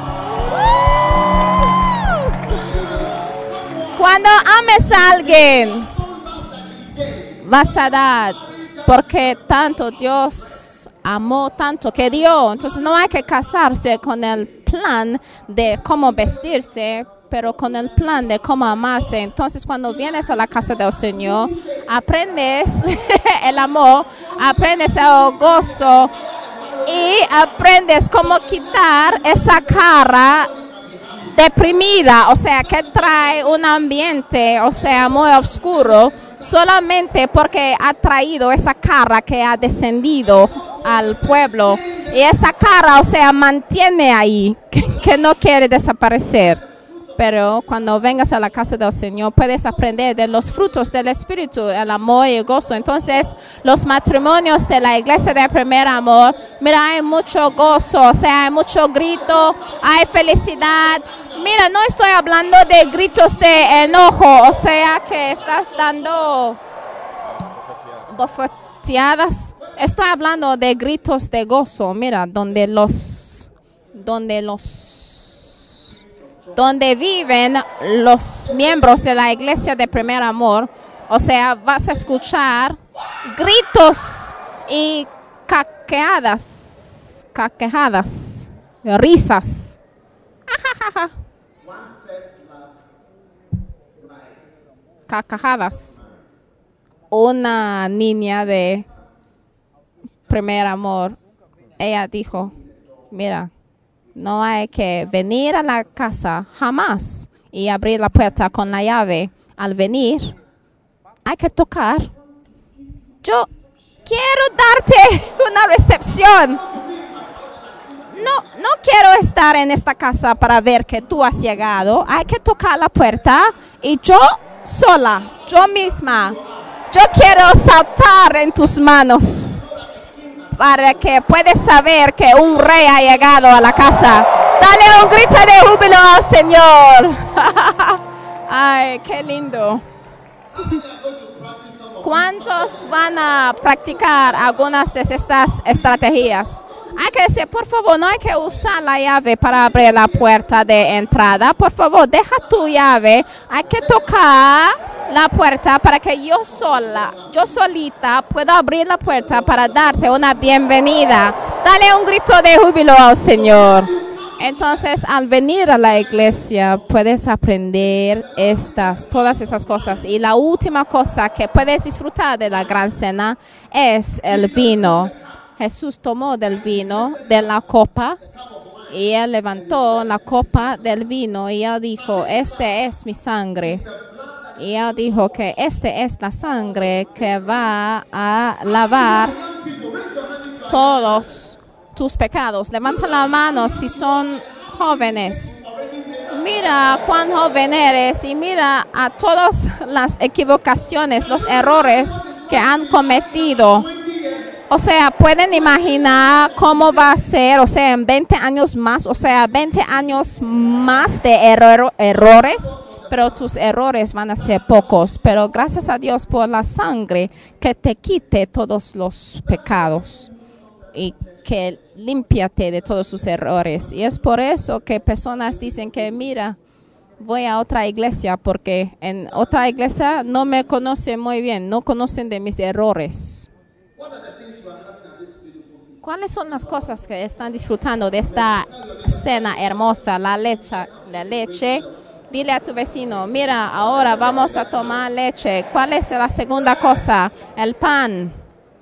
Speaker 2: Cuando ames a alguien, vas a dar, porque tanto Dios amó, tanto que dio. Entonces no hay que casarse con el plan de cómo vestirse, pero con el plan de cómo amarse. Entonces cuando vienes a la casa del Señor, aprendes el amor, aprendes el gozo y aprendes cómo quitar esa cara deprimida, o sea, que trae un ambiente, o sea, muy oscuro, solamente porque ha traído esa cara que ha descendido al pueblo. Y esa cara, o sea, mantiene ahí, que, que no quiere desaparecer. Pero cuando vengas a la casa del Señor, puedes aprender de los frutos del Espíritu, el amor y el gozo. Entonces, los matrimonios de la iglesia de Primer Amor, mira, hay mucho gozo, o sea, hay mucho grito, hay felicidad. Mira, no estoy hablando de gritos de enojo, o sea, que estás dando bofeteadas. Estoy hablando de gritos de gozo, mira, donde los, donde los, donde viven los miembros de la iglesia de Primer Amor. O sea, vas a escuchar gritos y caqueadas, caquejadas, risas. Cacajadas. Una niña de Primer Amor, ella dijo, mira, no hay que venir a la casa jamás y abrir la puerta con la llave. Al venir, hay que tocar. Yo quiero darte una recepción. No, no quiero estar en esta casa para ver que tú has llegado. Hay que tocar la puerta y yo sola, yo misma, yo quiero saltar en tus manos para que puedas saber que un rey ha llegado a la casa. Dale un grito de júbilo al Señor. Ay, qué lindo. ¿Cuántos van a practicar algunas de estas estrategias? Hay que decir, por favor, no hay que usar la llave para abrir la puerta de entrada. Por favor, deja tu llave. Hay que tocar la puerta para que yo sola, yo solita, pueda abrir la puerta para darte una bienvenida. Dale un grito de júbilo al Señor. Entonces, al venir a la iglesia, puedes aprender estas, todas esas cosas. Y la última cosa que puedes disfrutar de la gran cena es el vino. Jesús tomó del vino, de la copa, y él levantó la copa del vino y él dijo, este es mi sangre. Y él dijo que este es la sangre que va a lavar todos tus pecados. Levanta la mano si son jóvenes. Mira cuán joven eres y mira a todas las equivocaciones, los errores que han cometido. O sea, pueden imaginar cómo va a ser, o sea, en veinte años más, o sea, veinte años más de error, errores, pero tus errores van a ser pocos. Pero gracias a Dios por la sangre que te quite todos los pecados y que límpiate de todos sus errores. Y es por eso que personas dicen que, mira, voy a otra iglesia porque en otra iglesia no me conocen muy bien, no conocen de mis errores. ¿Cuáles son las cosas que están disfrutando de esta cena hermosa? La leche, la leche. Dile a tu vecino, mira, ahora vamos a tomar leche. ¿Cuál es la segunda cosa? El pan.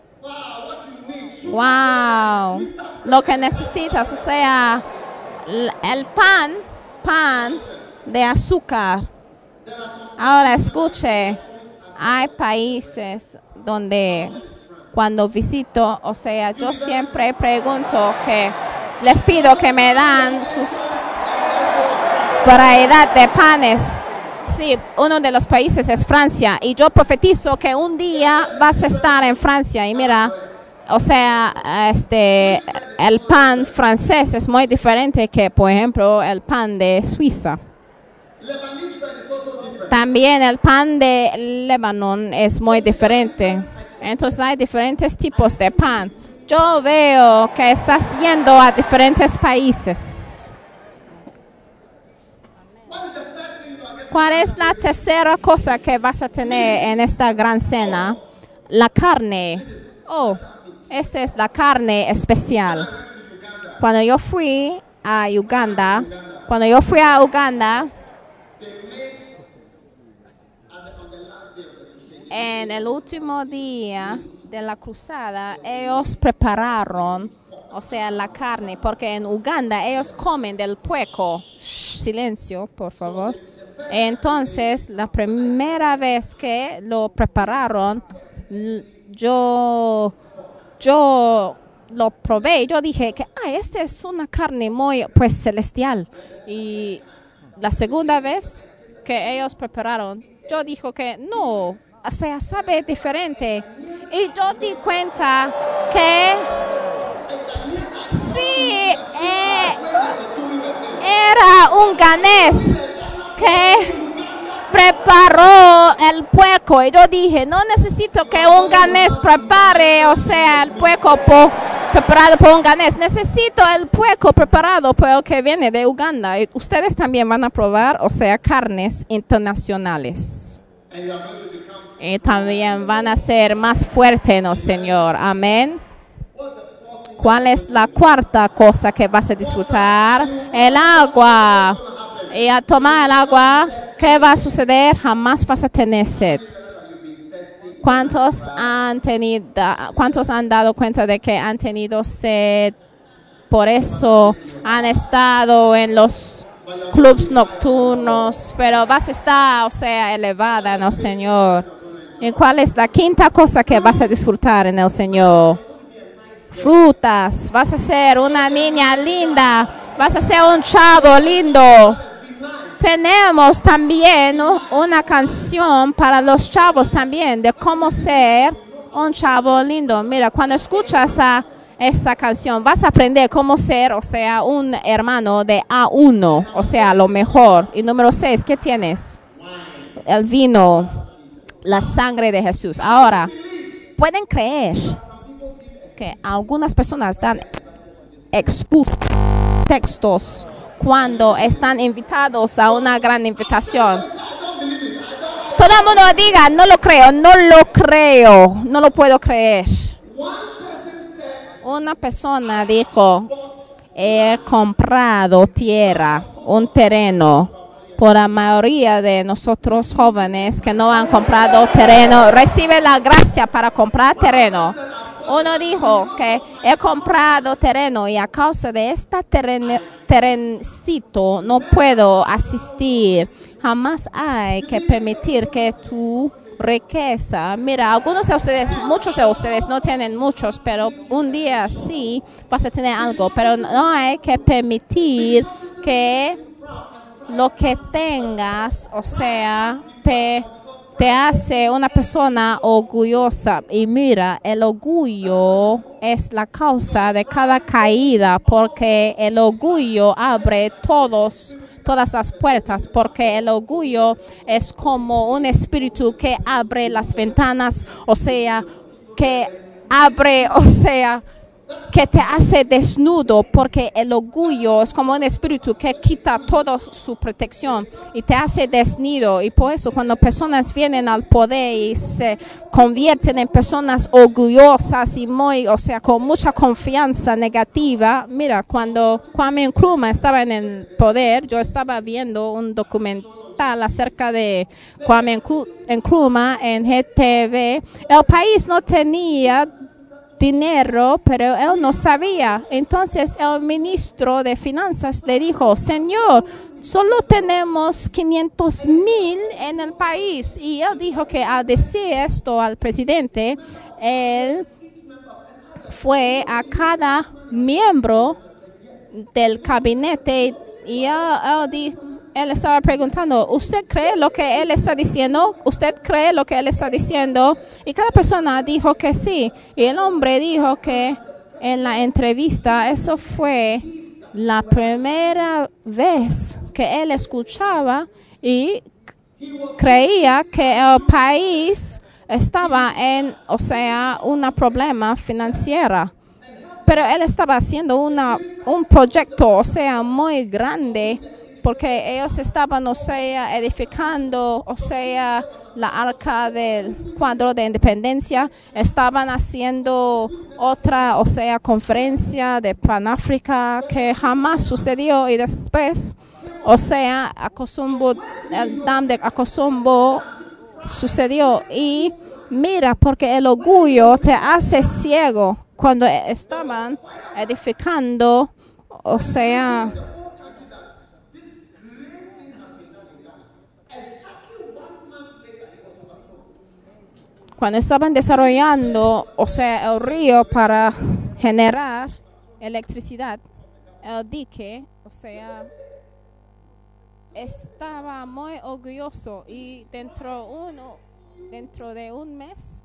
Speaker 2: Wow, lo que necesitas, o sea, el pan, pan de azúcar. Ahora escuche, hay países donde cuando visito, o sea, yo siempre pregunto que les pido que me dan sus variedad de panes. Sí, uno de los países es Francia y yo profetizo que un día vas a estar en Francia y mira, o sea, este, el pan francés es muy diferente que, por ejemplo, el pan de Suiza. También el pan de Líbano es muy diferente. Entonces hay diferentes tipos de pan. Yo veo que estás yendo a diferentes países. ¿Cuál es la tercera cosa que vas a tener en esta gran cena? La carne. Oh. Esta es la carne especial. Cuando yo fui a Uganda, cuando yo fui a Uganda, en el último día de la cruzada, ellos prepararon, o sea, la carne, porque en Uganda ellos comen del puerco. Shh, silencio, por favor. Entonces, la primera vez que lo prepararon, yo... Yo lo probé y yo dije que ah, esta es una carne muy pues celestial. Y la segunda vez que ellos prepararon, yo dije que no, o sea, sabe diferente. Y yo di cuenta que sí, eh, era un ganés que preparó el puerco y yo dije, no necesito que un ganés prepare, o sea, el puerco por, preparado por un ganés, necesito el puerco preparado por el que viene de Uganda. Y ustedes también van a probar, o sea, carnes internacionales. Y también van a ser más fuertes, ¿no, Señor? Amén. ¿Cuál es la cuarta cosa que vas a disfrutar? El agua. Y al tomar el agua, ¿qué va a suceder? Jamás vas a tener sed. ¿Cuántos han tenido, cuántos han dado cuenta de que han tenido sed? Por eso han estado en los clubs nocturnos, pero vas a estar, o sea, elevada en el Señor. ¿Y cuál es la quinta cosa que vas a disfrutar en el Señor? Frutas. Vas a ser una niña linda. Vas a ser un chavo lindo. Tenemos también una canción para los chavos también de cómo ser un chavo lindo. Mira, cuando escuchas a esa canción vas a aprender cómo ser, o sea, un hermano de A uno, o sea, lo mejor. Y número seis, ¿qué tienes? El vino, la sangre de Jesús. Ahora, pueden creer que algunas personas dan excusas, textos, cuando están invitados a una gran invitación. Todo el mundo diga, no lo creo, no lo creo, no lo puedo creer. una persona dijo, he comprado tierra, un terreno. Por la mayoría de nosotros jóvenes que no han comprado terreno, recibe la gracia para comprar terreno. Uno dijo que he comprado terreno y a causa de este terreno, terrencito no puedo asistir. Jamás hay que permitir que tu riqueza, mira, algunos de ustedes, muchos de ustedes no tienen muchos, pero un día sí vas a tener algo, pero no hay que permitir que lo que tengas, o sea, te, te hace una persona orgullosa. Y mira, el orgullo es la causa de cada caída, porque el orgullo abre todos, todas las puertas, porque el orgullo es como un espíritu que abre las ventanas, o sea, que abre, o sea, que te hace desnudo, porque el orgullo es como un espíritu que quita toda su protección y te hace desnudo. Y por eso cuando personas vienen al poder y se convierten en personas orgullosas y muy, o sea, con mucha confianza negativa. Mira, cuando Kwame Nkrumah estaba en el poder, yo estaba viendo un documental acerca de Kwame Nkrumah en G T V. El país no tenía dinero, pero él no sabía. Entonces el ministro de Finanzas le dijo, señor, solo tenemos quinientos mil en el país. Y él dijo que al decir esto al presidente, él fue a cada miembro del gabinete y él, él dijo, él estaba preguntando, ¿usted cree lo que él está diciendo? ¿Usted cree lo que él está diciendo? Y cada persona dijo que sí. Y el hombre dijo que en la entrevista, eso fue la primera vez que él escuchaba y creía que el país estaba en, o sea, un problema financiero. Pero él estaba haciendo una, un proyecto, o sea, muy grande, porque ellos estaban, o sea, edificando, o sea, la arca del cuadro de independencia. Estaban haciendo otra, o sea, conferencia de Panáfrica que jamás sucedió. Y después, o sea, Akosombo, el dam de Akosombo sucedió. Y mira, porque el orgullo te hace ciego. Cuando estaban edificando, o sea, cuando estaban desarrollando, o sea, el río para generar electricidad, el dique, o sea, estaba muy orgulloso y dentro, uno, dentro de un mes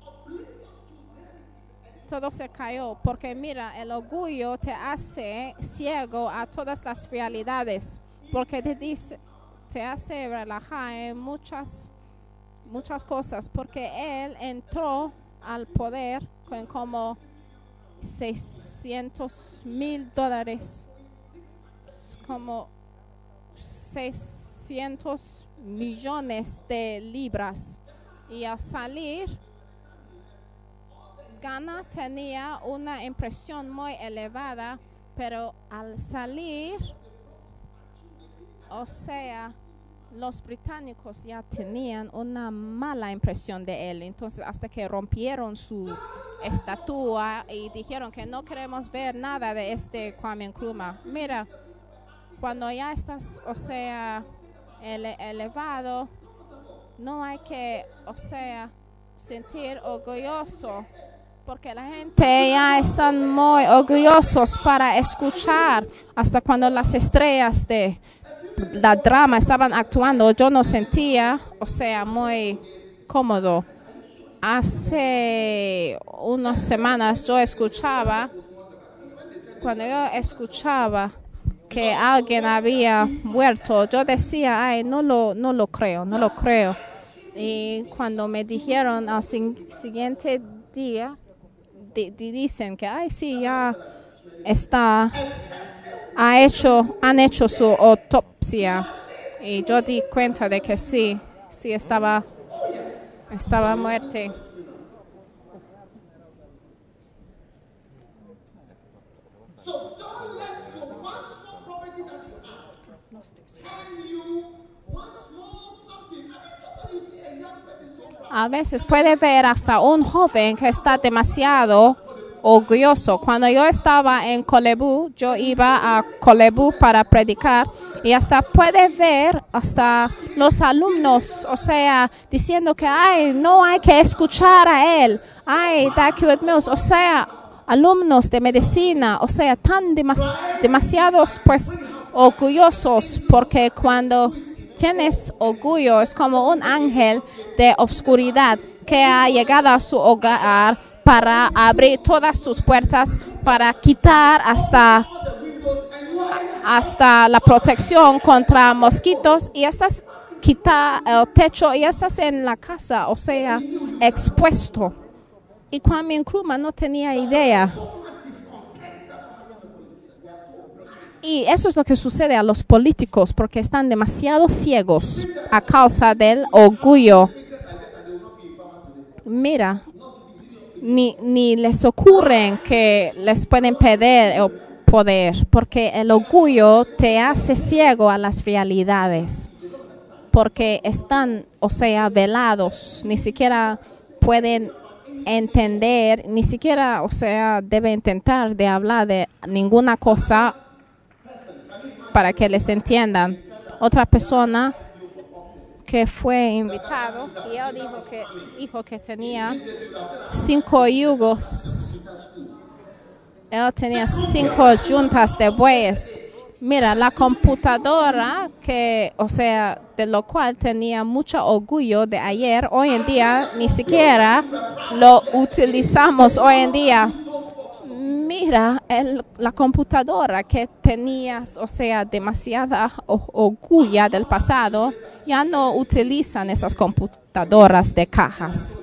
Speaker 2: todo se cayó, porque mira, el orgullo te hace ciego a todas las realidades, porque te dice, te hace relajar en muchas muchas cosas, porque él entró al poder con como seiscientos mil dólares, como seiscientos millones de libras, y al salir Ghana tenía una impresión muy elevada, pero al salir, o sea, los británicos ya tenían una mala impresión de él. Entonces, hasta que rompieron su estatua y dijeron que no queremos ver nada de este Kwame Nkrumah. Mira, cuando ya estás, o sea, ele elevado, no hay que, o sea, sentir orgulloso, porque la gente ya están muy orgullosos para escuchar. Hasta cuando las estrellas de la drama estaban actuando, yo no sentía, o sea, muy cómodo. Hace unas semanas yo escuchaba, cuando yo escuchaba que alguien había muerto, yo decía, ay, no lo, no lo creo, no lo creo. Y cuando me dijeron al siguiente día, di, di, dicen que, ay, sí, ya está, ha hecho, han hecho su autopsia. Y yo di cuenta de que sí, sí estaba, estaba muerto. A veces puede ver hasta un joven que está demasiado orgulloso. Cuando yo estaba en Kolebu, yo iba a Kolebu para predicar y hasta puede ver hasta los alumnos, o sea, diciendo que ay, no hay que escuchar a él. Ay, Dag Heward-Mills, o sea, alumnos de medicina, o sea, tan demas- demasiados pues orgullosos, porque cuando tienes orgullo es como un ángel de obscuridad que ha llegado a su hogar para abrir todas tus puertas, para quitar hasta, hasta la protección contra mosquitos y estás quita el techo y estás en la casa, o sea, expuesto. Y Kwame Nkrumah no tenía idea. Y eso es lo que sucede a los políticos porque están demasiado ciegos a causa del orgullo. Mira, ni, ni les ocurre que les pueden perder el poder porque el orgullo te hace ciego a las realidades. Porque están, o sea, velados, ni siquiera pueden entender, ni siquiera, o sea, deben intentar de hablar de ninguna cosa para que les entiendan. Otra persona que fue invitado y él dijo que, dijo que tenía cinco yugos. Él tenía cinco juntas de bueyes. Mira, la computadora que, o sea, de lo cual tenía mucho orgullo de ayer, hoy en día ni siquiera lo utilizamos hoy en día. Mira, el, la computadora que tenías, o sea, demasiada orgullo del pasado, ya no utilizan esas computadoras de cajas.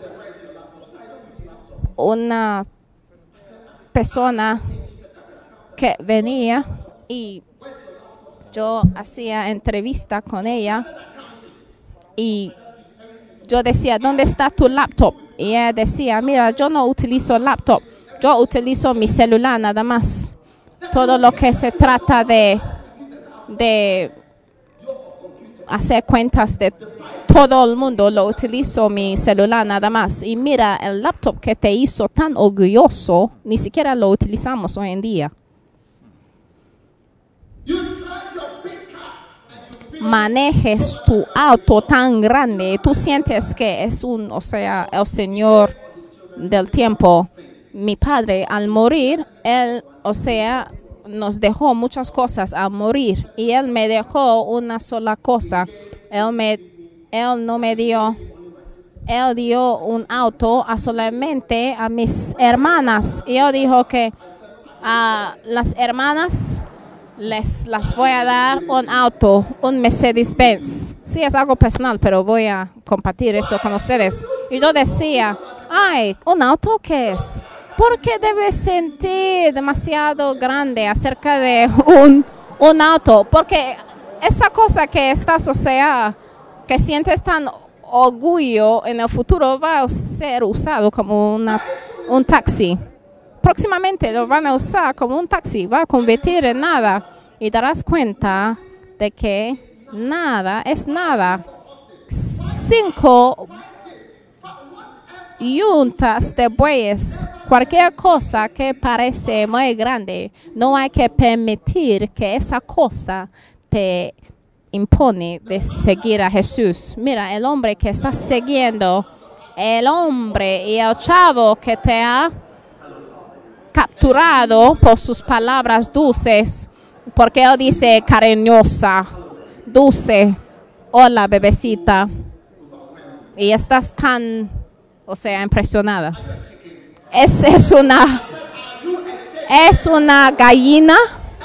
Speaker 2: Una persona que venía y yo hacía entrevista con ella y yo decía, ¿dónde está tu laptop? Y ella decía, mira, yo no utilizo laptop. Yo utilizo mi celular nada más. Todo lo que se trata de, de hacer cuentas de todo el mundo, lo utilizo mi celular nada más. Y mira, el laptop que te hizo tan orgulloso, ni siquiera lo utilizamos hoy en día. Manejes tu auto tan grande, tú sientes que es un, o sea, el Señor del tiempo. Mi padre al morir, él, o sea, nos dejó muchas cosas al morir y él me dejó una sola cosa. Él me, él no me dio, él dio un auto a solamente a mis hermanas y él dijo que a las hermanas les las voy a dar un auto, un Mercedes-Benz. Sí, es algo personal, pero voy a compartir esto con ustedes. Y yo decía, ay, ¿un auto qué es? ¿Por qué debes sentir demasiado grande acerca de un, un auto? Porque esa cosa que estás, o sea, que sientes tan orgullo en el futuro va a ser usado como una, un taxi. Próximamente lo van a usar como un taxi, va a convertir en nada y darás cuenta de que nada es nada. Cinco yuntas de bueyes, cualquier cosa que parece muy grande, no hay que permitir que esa cosa te impone de seguir a Jesús. Mira, el hombre que está siguiendo, el hombre y el chavo que te ha capturado por sus palabras dulces, porque él dice cariñosa, dulce, hola bebecita, y estás tan, o sea, impresionada. Es, es una es una gallina,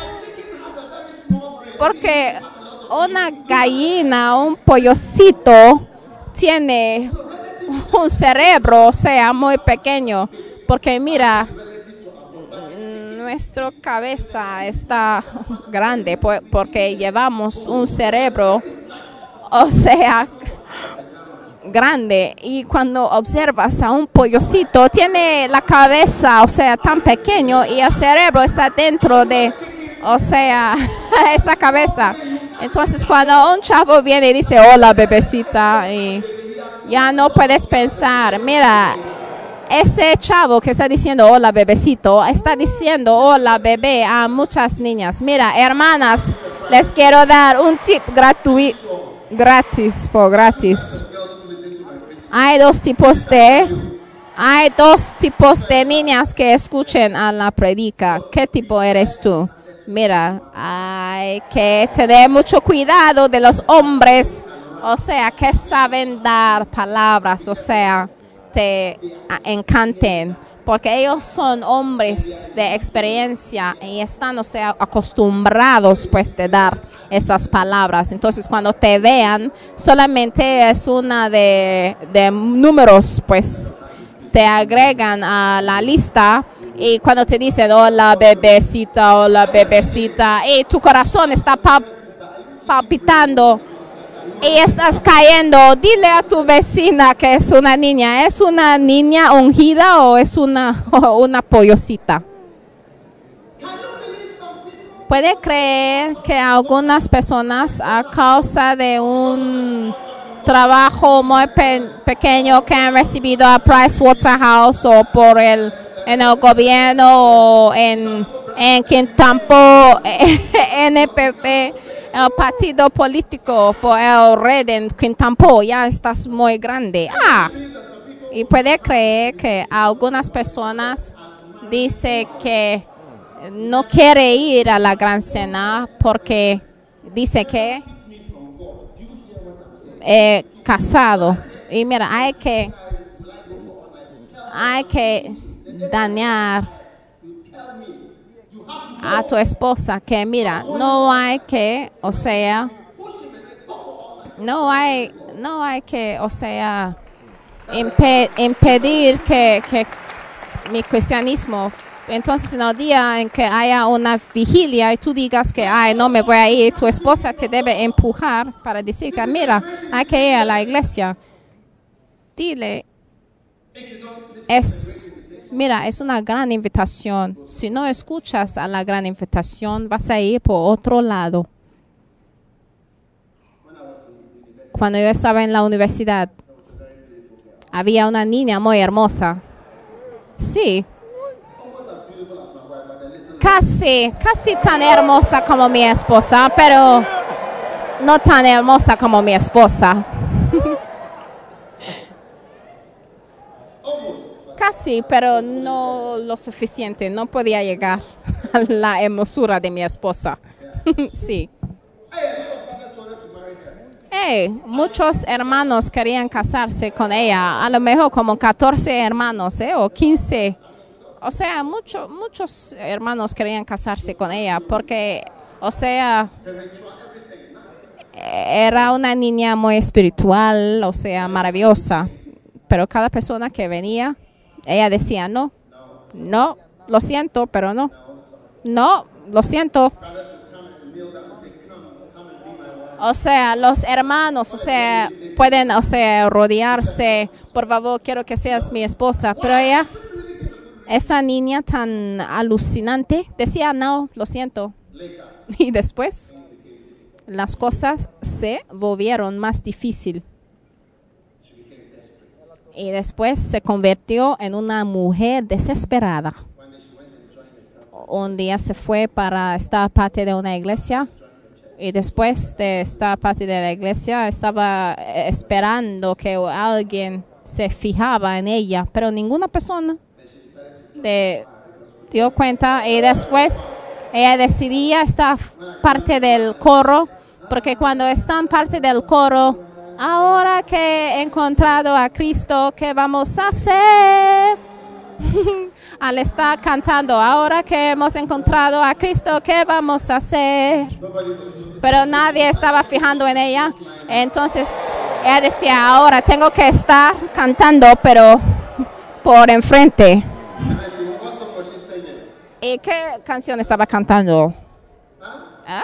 Speaker 2: porque una gallina, un pollocito tiene un cerebro, o sea, muy pequeño, porque mira, nuestra cabeza está grande porque llevamos un cerebro, o sea, grande. Y cuando observas a un pollocito, tiene la cabeza, o sea, tan pequeño y el cerebro está dentro de, o sea, esa cabeza. Entonces, cuando un chavo viene y dice, hola, bebecita, y Ya no puedes pensar, mira, ese chavo que está diciendo hola bebecito, está diciendo hola bebé a muchas niñas. Mira, hermanas, les quiero dar un tip gratuito, gratis, por gratis. Hay dos tipos de, hay dos tipos de niñas que escuchen a la predica. ¿Qué tipo eres tú? Mira, hay que tener mucho cuidado de los hombres, o sea, que saben dar palabras, o sea, te encanten, porque ellos son hombres de experiencia y están, o sea, acostumbrados pues de dar esas palabras. Entonces cuando te vean, solamente es una de, de números, pues te agregan a la lista y cuando te dicen hola bebecita, hola bebecita, y tu corazón está pal- palpitando y estás cayendo, dile a tu vecina que es una niña. ¿Es una niña ungida o es una, o una pollosita? ¿Puede creer que algunas personas, a causa de un trabajo muy pe- pequeño que han recibido a Pricewaterhouse o por el en el gobierno o en, en Quintampo, N P P, el partido político por el red en Quintampo, ya estás muy grande? Ah, y puede creer que algunas personas dicen que no quiere ir a la gran cena porque dice que eh, casado. Y mira, hay que hay que dañar a tu esposa, que mira, no hay que, o sea, no hay, no hay que, o sea, impe- impedir que, que mi cristianismo. Entonces, en el día en que haya una vigilia y tú digas que, ay, no me voy a ir, tu esposa te debe empujar para decir que, mira, hay que ir a la iglesia. Dile, es, mira, es una gran invitación. Si no escuchas a la gran invitación, vas a ir por otro lado. Cuando yo estaba en la universidad, había una niña muy hermosa. Sí. Casi, casi tan hermosa como mi esposa, pero no tan hermosa como mi esposa. Casi, pero no lo suficiente. No podía llegar a la hermosura de mi esposa. Sí. Hey, muchos hermanos querían casarse con ella. A lo mejor como catorce hermanos, ¿eh? O quince. O sea, mucho, muchos hermanos querían casarse con ella porque, o sea, era una niña muy espiritual, o sea, maravillosa. Pero cada persona que venía, ella decía, no, no, lo siento, pero no. No, lo siento. O sea, los hermanos, o sea, pueden, o sea, rodearse. Por favor, quiero que seas mi esposa. Pero ella, esa niña tan alucinante, decía, no, lo siento. Y después, las cosas se volvieron más difíciles. Y después se convirtió en una mujer desesperada. Un día se fue para estar parte de una iglesia. Y después de estar parte de la iglesia, estaba esperando que alguien se fijaba en ella. Pero ninguna persona se dio cuenta. Y después ella decidía estar parte del coro. Porque cuando están parte del coro, ahora que he encontrado a Cristo, ¿qué vamos a hacer? Al estar cantando, ahora que hemos encontrado a Cristo, ¿qué vamos a hacer? Pero nadie estaba fijando en ella. Entonces ella decía, ahora tengo que estar cantando, pero por enfrente. ¿Y qué canción estaba cantando? ¿Ah?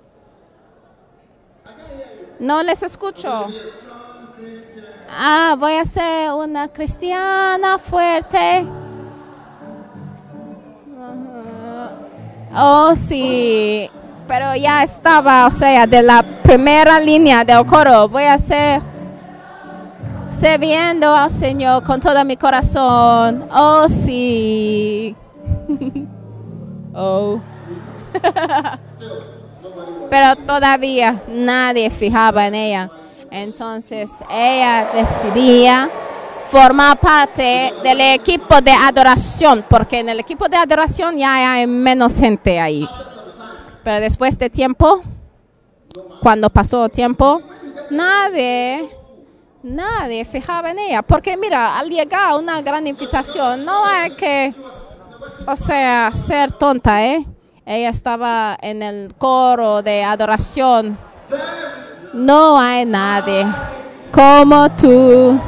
Speaker 2: No les escucho. Ah, voy a ser una cristiana fuerte. Oh, sí. Pero ya estaba, o sea, de la primera línea del coro. Voy a ser sirviendo al Señor con todo mi corazón. Oh, sí. Oh. Pero todavía nadie fijaba en ella. Entonces ella decidía formar parte del equipo de adoración, porque en el equipo de adoración ya hay menos gente ahí. Pero después de tiempo, cuando pasó tiempo, nadie, nadie fijaba en ella. Porque mira, al llegar a una gran invitación, no hay que, o sea, ser tonta, ¿eh? Ella estaba en el coro de adoración. No hay nadie como tú.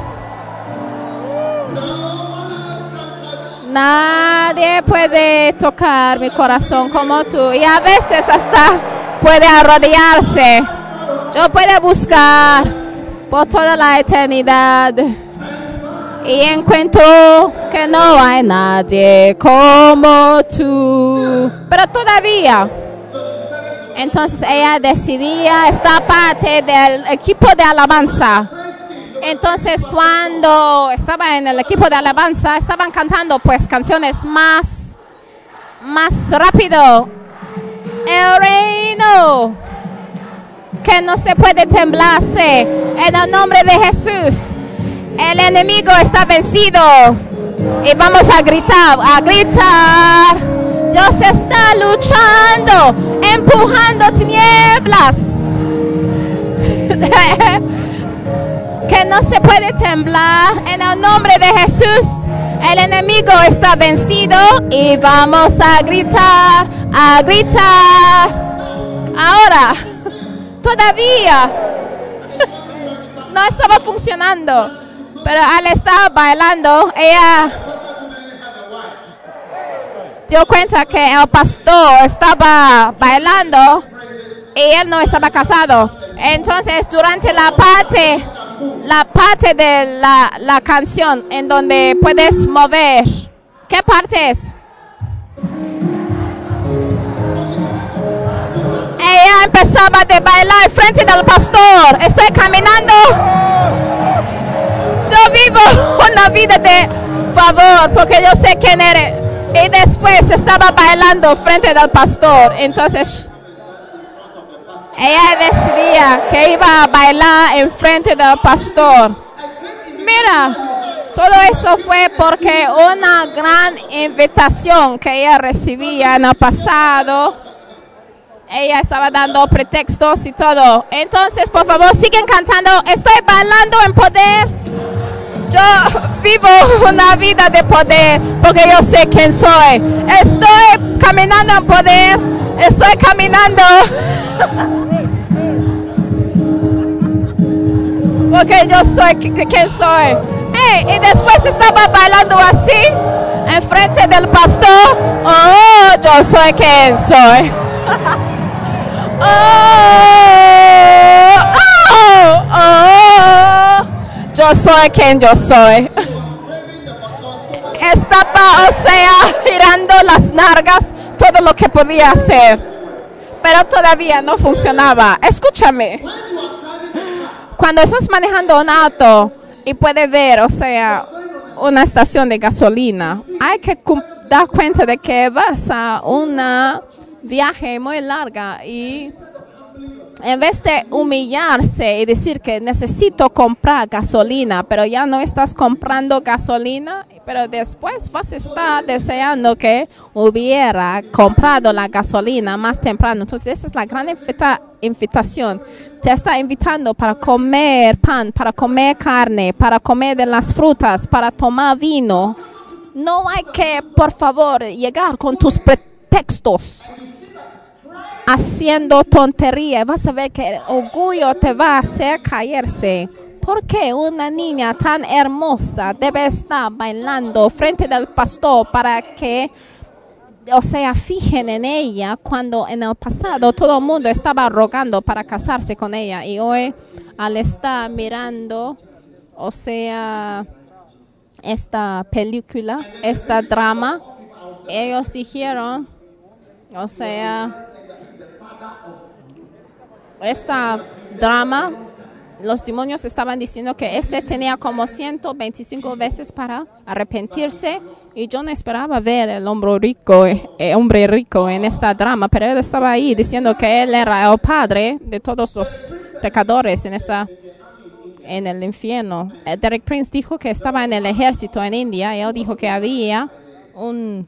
Speaker 2: Nadie puede tocar mi corazón como tú. Y a veces hasta puede arrodillarse. Yo puedo buscar por toda la eternidad y encuentro que no hay nadie como tú. Pero todavía, entonces ella decidía estar parte del equipo de alabanza. Entonces cuando estaba en el equipo de alabanza, estaban cantando pues canciones más, más rápido. El reino que no se puede temblarse en el nombre de Jesús. El enemigo está vencido y vamos a gritar, a gritar. Dios está luchando, empujando tinieblas. Que no se puede temblar en el nombre de Jesús. El enemigo está vencido y vamos a gritar, a gritar. Ahora, todavía no estaba funcionando, pero al estar bailando, ella dio cuenta que el pastor estaba bailando y él no estaba casado. Entonces, durante la parte, la parte de la, la canción en donde puedes mover, ¿qué parte es? Ella empezaba a bailar frente del pastor. Estoy caminando. Yo vivo una vida de favor porque yo sé quién eres. Y después estaba bailando frente del pastor. Entonces ella decidía que iba a bailar en frente del pastor. Mira, todo eso fue porque una gran invitación que ella recibía en el pasado. Ella estaba dando pretextos y todo. Entonces, por favor, siguen cantando. Estoy bailando en poder. Yo vivo una vida de poder porque yo sé quién soy. Estoy caminando en poder. Estoy caminando. Porque yo soy quien soy. Hey, y después estaba bailando así en frente del pastor. Oh, yo soy quien soy. Oh, oh, oh, yo soy quien yo soy. Estaba, o sea, girando las nalgas, todo lo que podía hacer, pero todavía no funcionaba. Escúchame. Cuando estás manejando un auto y puedes ver, o sea, una estación de gasolina, hay que dar cuenta de que vas a una viaje muy larga y en vez de humillarse y decir que necesito comprar gasolina, pero ya no estás comprando gasolina, pero después vas a estar deseando que hubiera comprado la gasolina más temprano. Entonces esa es la gran invita- invitación. Te está invitando para comer pan, para comer carne, para comer de las frutas, para tomar vino. No hay que, por favor, llegar con tus pretextos haciendo tontería. Vas a ver que el orgullo te va a hacer caerse. ¿Por qué una niña tan hermosa debe estar bailando frente del pastor para que, o sea, fijen en ella cuando en el pasado todo el mundo estaba rogando para casarse con ella? Y hoy, al estar mirando, o sea, esta película, esta drama, ellos dijeron, o sea, esta drama los demonios estaban diciendo que ese tenía como ciento veinticinco veces para arrepentirse. Y yo no esperaba ver el hombre rico, el hombre rico en esta drama, pero él estaba ahí diciendo que él era el padre de todos los pecadores en esa, en el infierno. Derek Prince dijo que estaba en el ejército en India y él dijo que había un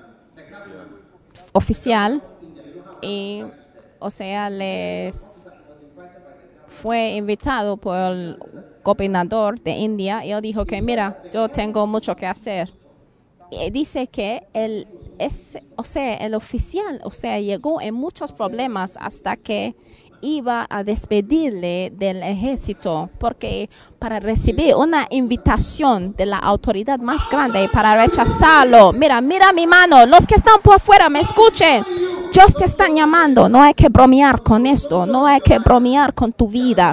Speaker 2: oficial y, o sea, les fue invitado por el gobernador de India y él dijo que mira, yo tengo mucho que hacer. Y dice que el, ese, o sea, el oficial, o sea, llegó en muchos problemas hasta que iba a despedirle del ejército, porque para recibir una invitación de la autoridad más grande para rechazarlo, mira, mira mi mano, los que están por afuera me escuchen, Dios te está llamando, no hay que bromear con esto, no hay que bromear con tu vida.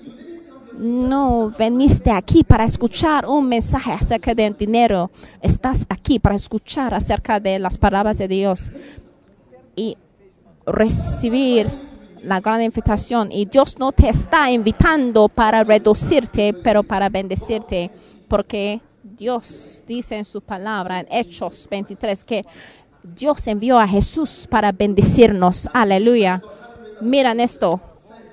Speaker 2: No viniste aquí para escuchar un mensaje acerca del dinero. Estás aquí para escuchar acerca de las palabras de Dios y recibir la gran invitación. Y Dios no te está invitando para reducirte, pero para bendecirte. Porque Dios dice en su palabra, en Hechos veintitrés, que Dios envió a Jesús para bendecirnos. Aleluya. Miren esto.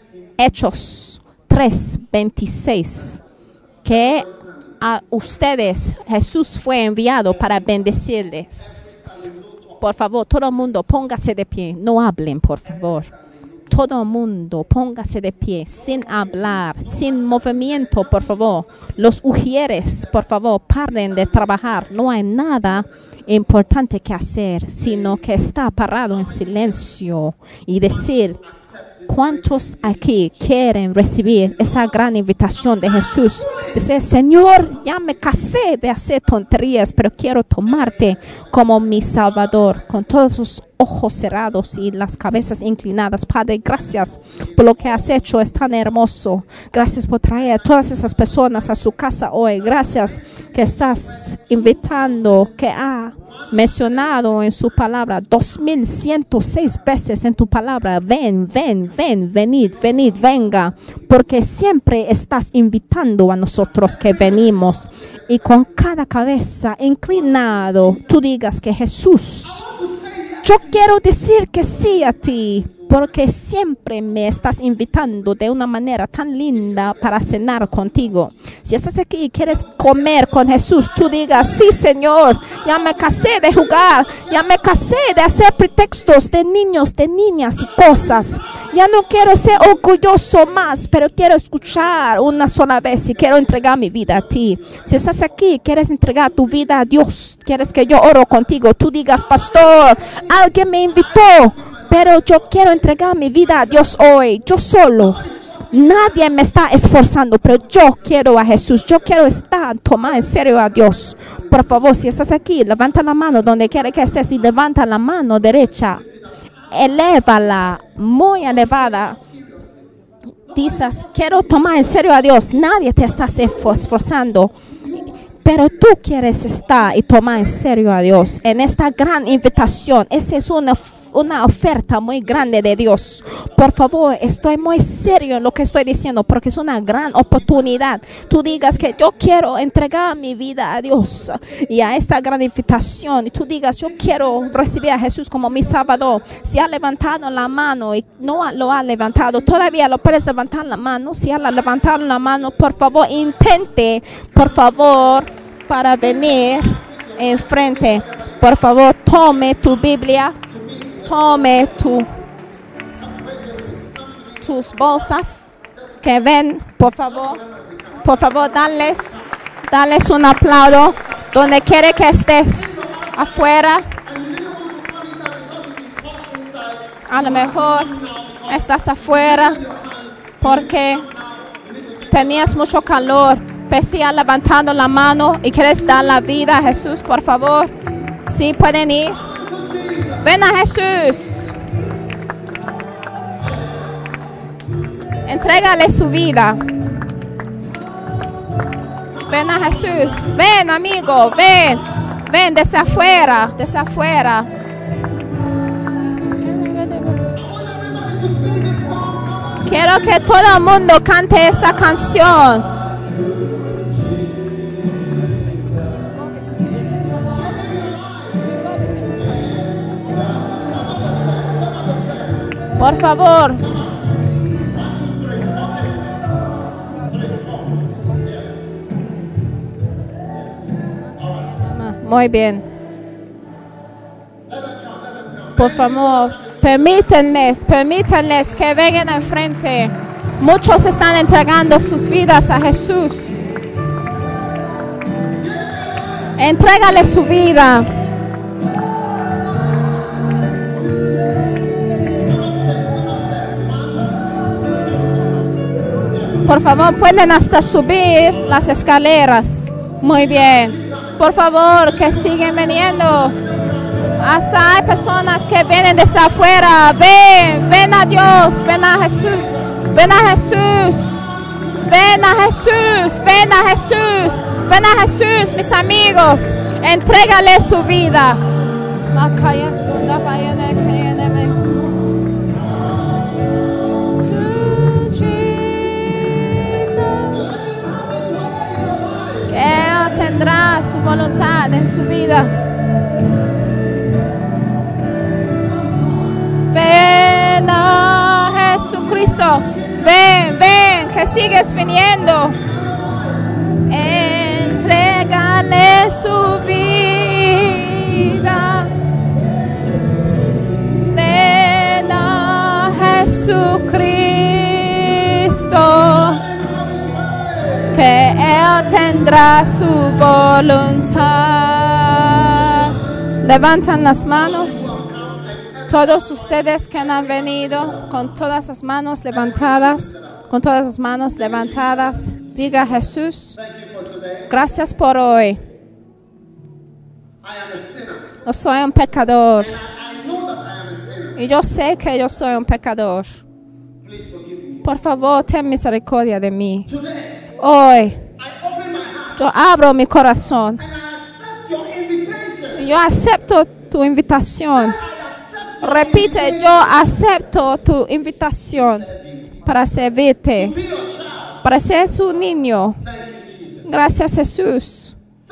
Speaker 2: Hechos tres veintiséis, que a ustedes Jesús fue enviado para bendecirles. Por favor, todo el mundo póngase de pie, no hablen, por favor. Todo el mundo póngase de pie, sin hablar, sin movimiento, por favor. Los ujieres, por favor, paren de trabajar. No hay nada importante que hacer, sino que está parado en silencio y decir: ¿cuántos aquí quieren recibir esa gran invitación de Jesús? Dice: Señor, ya me cansé de hacer tonterías, pero quiero tomarte como mi Salvador, con todos los ojos cerrados y las cabezas inclinadas. Padre, gracias por lo que has hecho, es tan hermoso. Gracias por traer a todas esas personas a su casa hoy. Gracias que estás invitando, que ha mencionado en su palabra dos mil ciento seis veces en tu palabra: ven, ven, ven, venid, venid, venga, porque siempre estás invitando a nosotros que venimos. Y con cada cabeza inclinado, tú digas que Jesús, yo quiero decir que sí a ti, porque siempre me estás invitando de una manera tan linda para cenar contigo. Si estás aquí y quieres comer con Jesús, tú digas: sí, Señor, ya me cansé de jugar, ya me cansé de hacer pretextos de niños, de niñas y cosas. Ya no quiero ser orgulloso más, pero quiero escuchar una sola vez y quiero entregar mi vida a ti. Si estás aquí y quieres entregar tu vida a Dios, quieres que yo oro contigo, tú digas: pastor, alguien me invitó, pero yo quiero entregar mi vida a Dios hoy, yo solo. Nadie me está esforzando, pero yo quiero a Jesús. Yo quiero estar, tomar en serio a Dios. Por favor, si estás aquí, levanta la mano donde quiera que estés y levanta la mano derecha. Elévala, muy elevada. Dices: quiero tomar en serio a Dios. Nadie te está esforzando, pero tú quieres estar y tomar en serio a Dios en esta gran invitación. Esa es una, una oferta muy grande de Dios. Por favor, estoy muy serio en lo que estoy diciendo, porque es una gran oportunidad. Tú digas que yo quiero entregar mi vida a Dios y a esta gran invitación. Y tú digas: yo quiero recibir a Jesús como mi Salvador. Si ha levantado la mano y no lo ha levantado, todavía lo puedes levantar la mano. Si ha levantado la mano, por favor, intente, por favor, para venir enfrente. Por favor, tome tu Biblia, tome tu, tus bolsas que ven, por favor. Por favor, darles, darles un aplauso donde quiera que estés, afuera. A lo mejor estás afuera porque tenías mucho calor. Pesía levantando la mano y quieres dar la vida a Jesús, por favor. Sí, pueden ir. Ven a Jesús. Entrégale su vida. Ven a Jesús. Ven, amigo, ven. Ven desde afuera, desde afuera. Quiero que todo el mundo cante esa canción. Por favor. Muy bien. Por favor, permítanles, permítanles que vengan al frente. Muchos están entregando sus vidas a Jesús. Entrégale su vida. Por favor, pueden hasta subir las escaleras. Muy bien. Por favor, que siguen viniendo. Hasta hay personas que vienen desde afuera. Ven, ven a Dios, ven a Jesús, ven a Jesús, ven a Jesús, ven a Jesús, ven a Jesús, mis amigos. Entrégale su vida. Que Él tendrá su voluntad en su vida. Ven a Jesucristo. Ven, ven, que sigues viniendo. Entrégale su vida. Ven a Jesucristo. Que Él tendrá su voluntad. Levantan las manos. Todos ustedes que han venido con todas las manos levantadas, con todas las manos levantadas, diga Jesús, gracias por hoy. Yo soy un pecador. Y yo sé que yo soy un pecador. Por favor, ten misericordia de mí. Hoy, yo abro mi corazón. Y yo acepto tu invitación. Repite, yo acepto tu invitación para servirte, para ser su niño. Gracias, Jesús.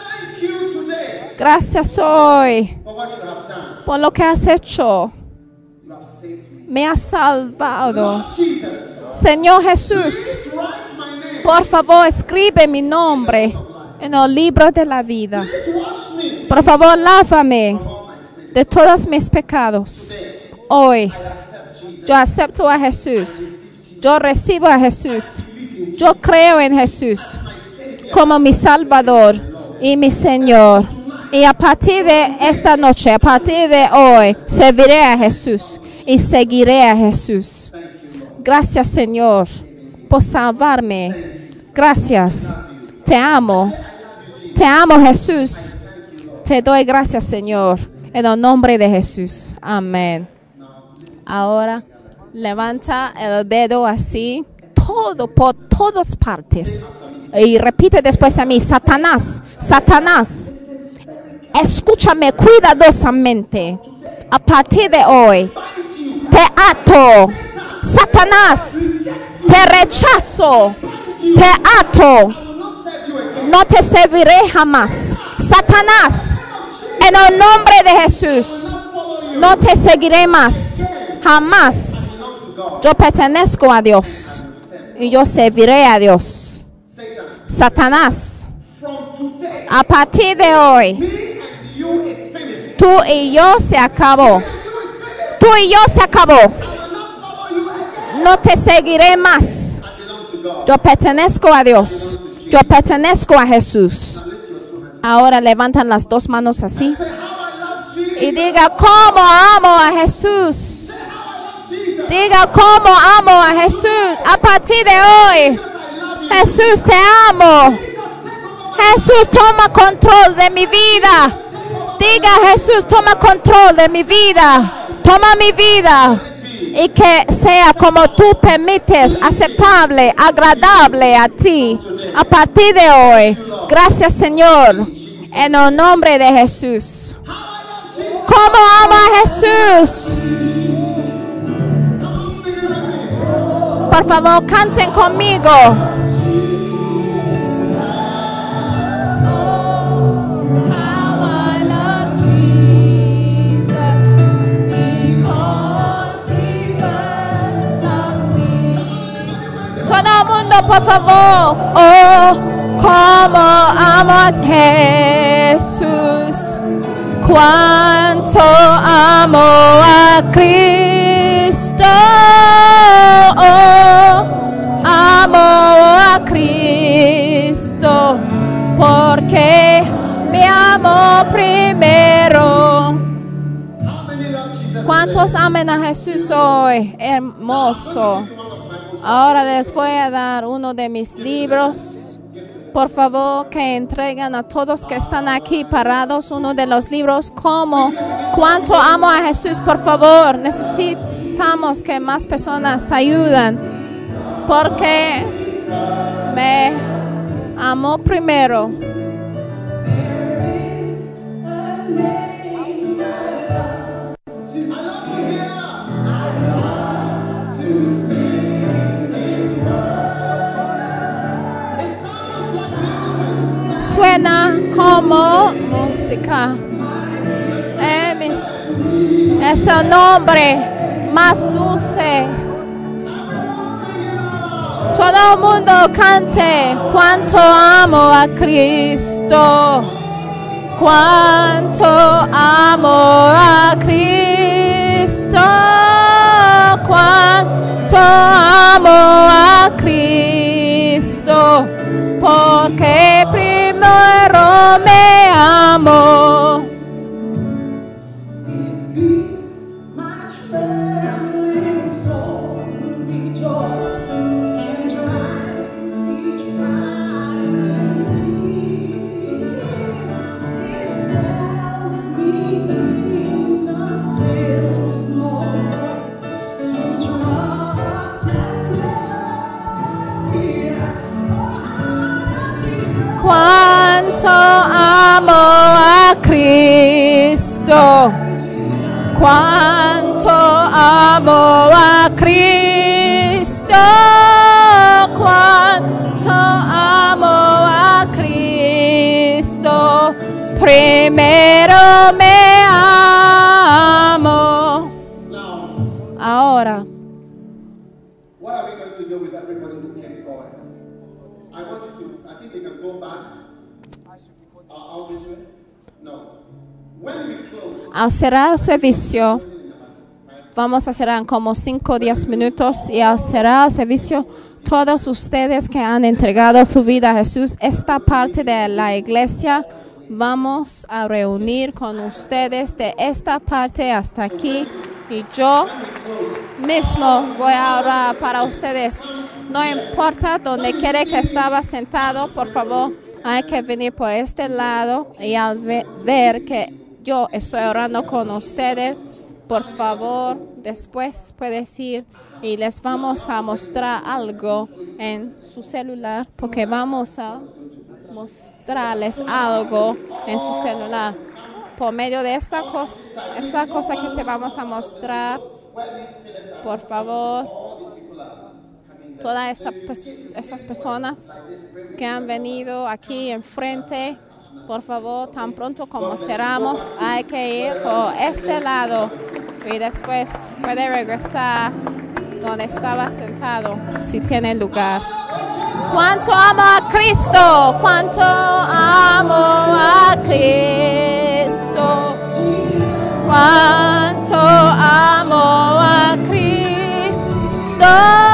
Speaker 2: Gracias hoy por lo que has hecho. Me has salvado. Señor Jesús, por favor, escribe mi nombre en el libro de la vida. Por favor, lávame de todos mis pecados. Hoy, yo acepto a Jesús. Yo recibo a Jesús. Yo creo en Jesús como mi Salvador y mi Señor. Y a partir de esta noche, a partir de hoy, serviré a Jesús y seguiré a Jesús. Gracias, Señor, por salvarme. Gracias. Te amo. Te amo, Jesús. Te doy gracias, Señor. En el nombre de Jesús. Amén. Ahora, levanta el dedo así. Todo, por todas partes. Y repite después a mí. Satanás, Satanás. Escúchame cuidadosamente. A partir de hoy, te ato. Satanás, te rechazo. Te ato. No te serviré jamás. Satanás, en el nombre de Jesús, no te seguiré más, jamás. Yo pertenezco a Dios y yo serviré a Dios. Satanás, a partir de hoy, tú y yo se acabó. Tú y yo se acabó. No te seguiré más. Yo pertenezco a Dios. Yo pertenezco a Jesús. Ahora levantan las dos manos así y diga cómo amo a Jesús. Diga cómo amo a Jesús. A partir de hoy, Jesús, te amo. Jesús, toma control de mi vida. Diga, Jesús, toma control de mi vida. Toma mi vida. Y que sea como tú permites, aceptable, agradable a ti. A partir de hoy. Gracias, Señor. En el nombre de Jesús. ¿Cómo amo a Jesús? por favor, canten conmigo. Todo el mundo, por favor. Oh, como amo a Jesús. Cuánto amo a Cristo. Oh, amo a Cristo. Porque me amo primero. ¿Cuántos aman a Jesús hoy? Hermoso. Ahora les voy a dar uno de mis libros. Por favor, que entreguen a todos que están aquí parados uno de los libros como ¿Cuánto amo a Jesús? Por favor, necesitamos que más personas ayuden porque me amó primero. Suena como música. Es el nombre más dulce. Todo el mundo cante. Cuánto amo a Cristo. Cuánto amo a Cristo. Cuánto amo a Cristo. Porque primero me amó. Cuánto amo a Cristo. Cuánto amo a Cristo. Cuánto amo a Cristo. Primero me amo. Ahora.
Speaker 3: What are we going to do with everybody who came forward? I want you to, I think we can go back. Uh, all this way? No. When we close,
Speaker 2: Al cerrar el servicio, vamos a cerrar en como cinco o diez minutos y al cerrar el servicio, todos ustedes que han entregado su vida a Jesús, esta parte de la iglesia, vamos a reunir con ustedes de esta parte hasta aquí y yo mismo voy a orar para ustedes. No importa donde quiera que estaba sentado, por favor, hay que venir por este lado y al ve- ver que yo estoy orando con ustedes, por favor, después puedes ir y les vamos a mostrar algo en su celular, porque vamos a mostrarles algo en su celular. Por medio de esta cosa, esta cosa que te vamos a mostrar, por favor, todas esas, esas personas que han venido aquí enfrente, por favor, tan pronto como cerramos, hay que ir por este lado y después puede regresar donde estaba sentado, si tiene lugar. ¿Cuánto amo a Cristo? ¿Cuánto amo a Cristo? ¿Cuánto amo a Cristo?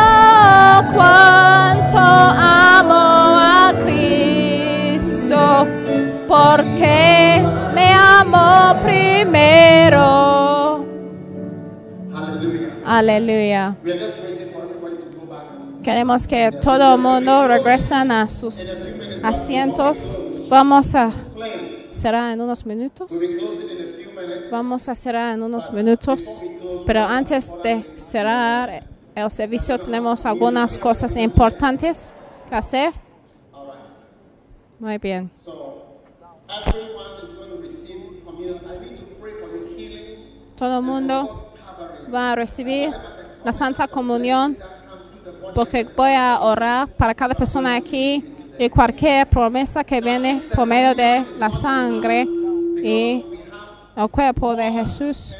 Speaker 2: ¿Cuánto amo a Cristo? Porque me amó primero.
Speaker 3: hallelujah.
Speaker 2: Aleluya.
Speaker 3: We are just waiting for everybody to go back.
Speaker 2: Queremos que todo el mundo regresen a sus asientos. Vamos a cerrar en unos minutos.
Speaker 3: We'll be closing in a few minutes.
Speaker 2: Vamos a cerrar en unos minutos. Pero antes de cerrar el servicio tenemos algunas cosas importantes que hacer.
Speaker 3: All right.
Speaker 2: Muy bien.
Speaker 3: So, everyone is going to receive communion. I need to pray for your healing.
Speaker 2: Todo el mundo
Speaker 3: God's covering.
Speaker 2: va a recibir la Santa Comunión.
Speaker 3: That comes through the body
Speaker 2: porque voy a orar para cada persona aquí y cualquier promesa que viene por medio de la sangre y el cuerpo de Jesús.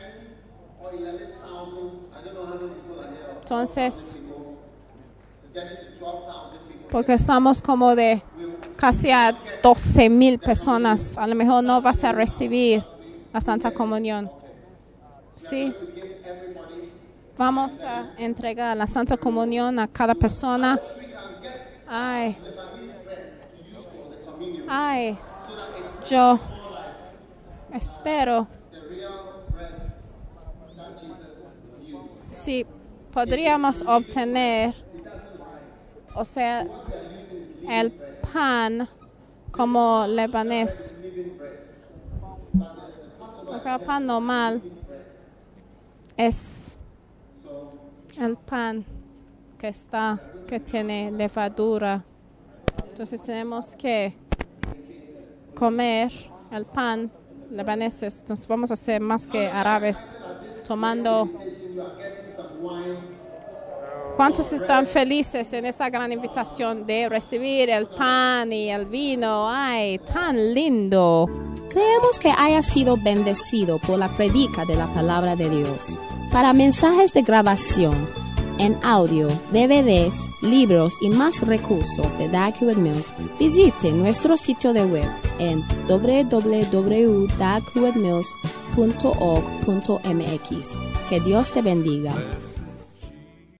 Speaker 2: Entonces, porque estamos como de casi a doce mil personas, a lo mejor no vas a recibir la Santa Comunión. Sí. Vamos a entregar la Santa Comunión a cada persona. Ay. Ay. Yo espero. Si podríamos obtener, o sea, el pan como libanés. Porque el pan normal es el pan que está, que tiene levadura. Entonces tenemos que comer el pan libanés. Entonces vamos a ser más que árabes, tomando. ¿Cuántos están felices en esa gran invitación de recibir el pan y el vino? ¡Ay, tan lindo!
Speaker 1: Creemos que haya sido bendecido por la predica de la palabra de Dios. Para mensajes de grabación, en audio, D V Ds, libros y más recursos de Dag Heward Mills, visite nuestro sitio de web en w w w punto dag heward mills punto org punto m x. Que Dios te bendiga.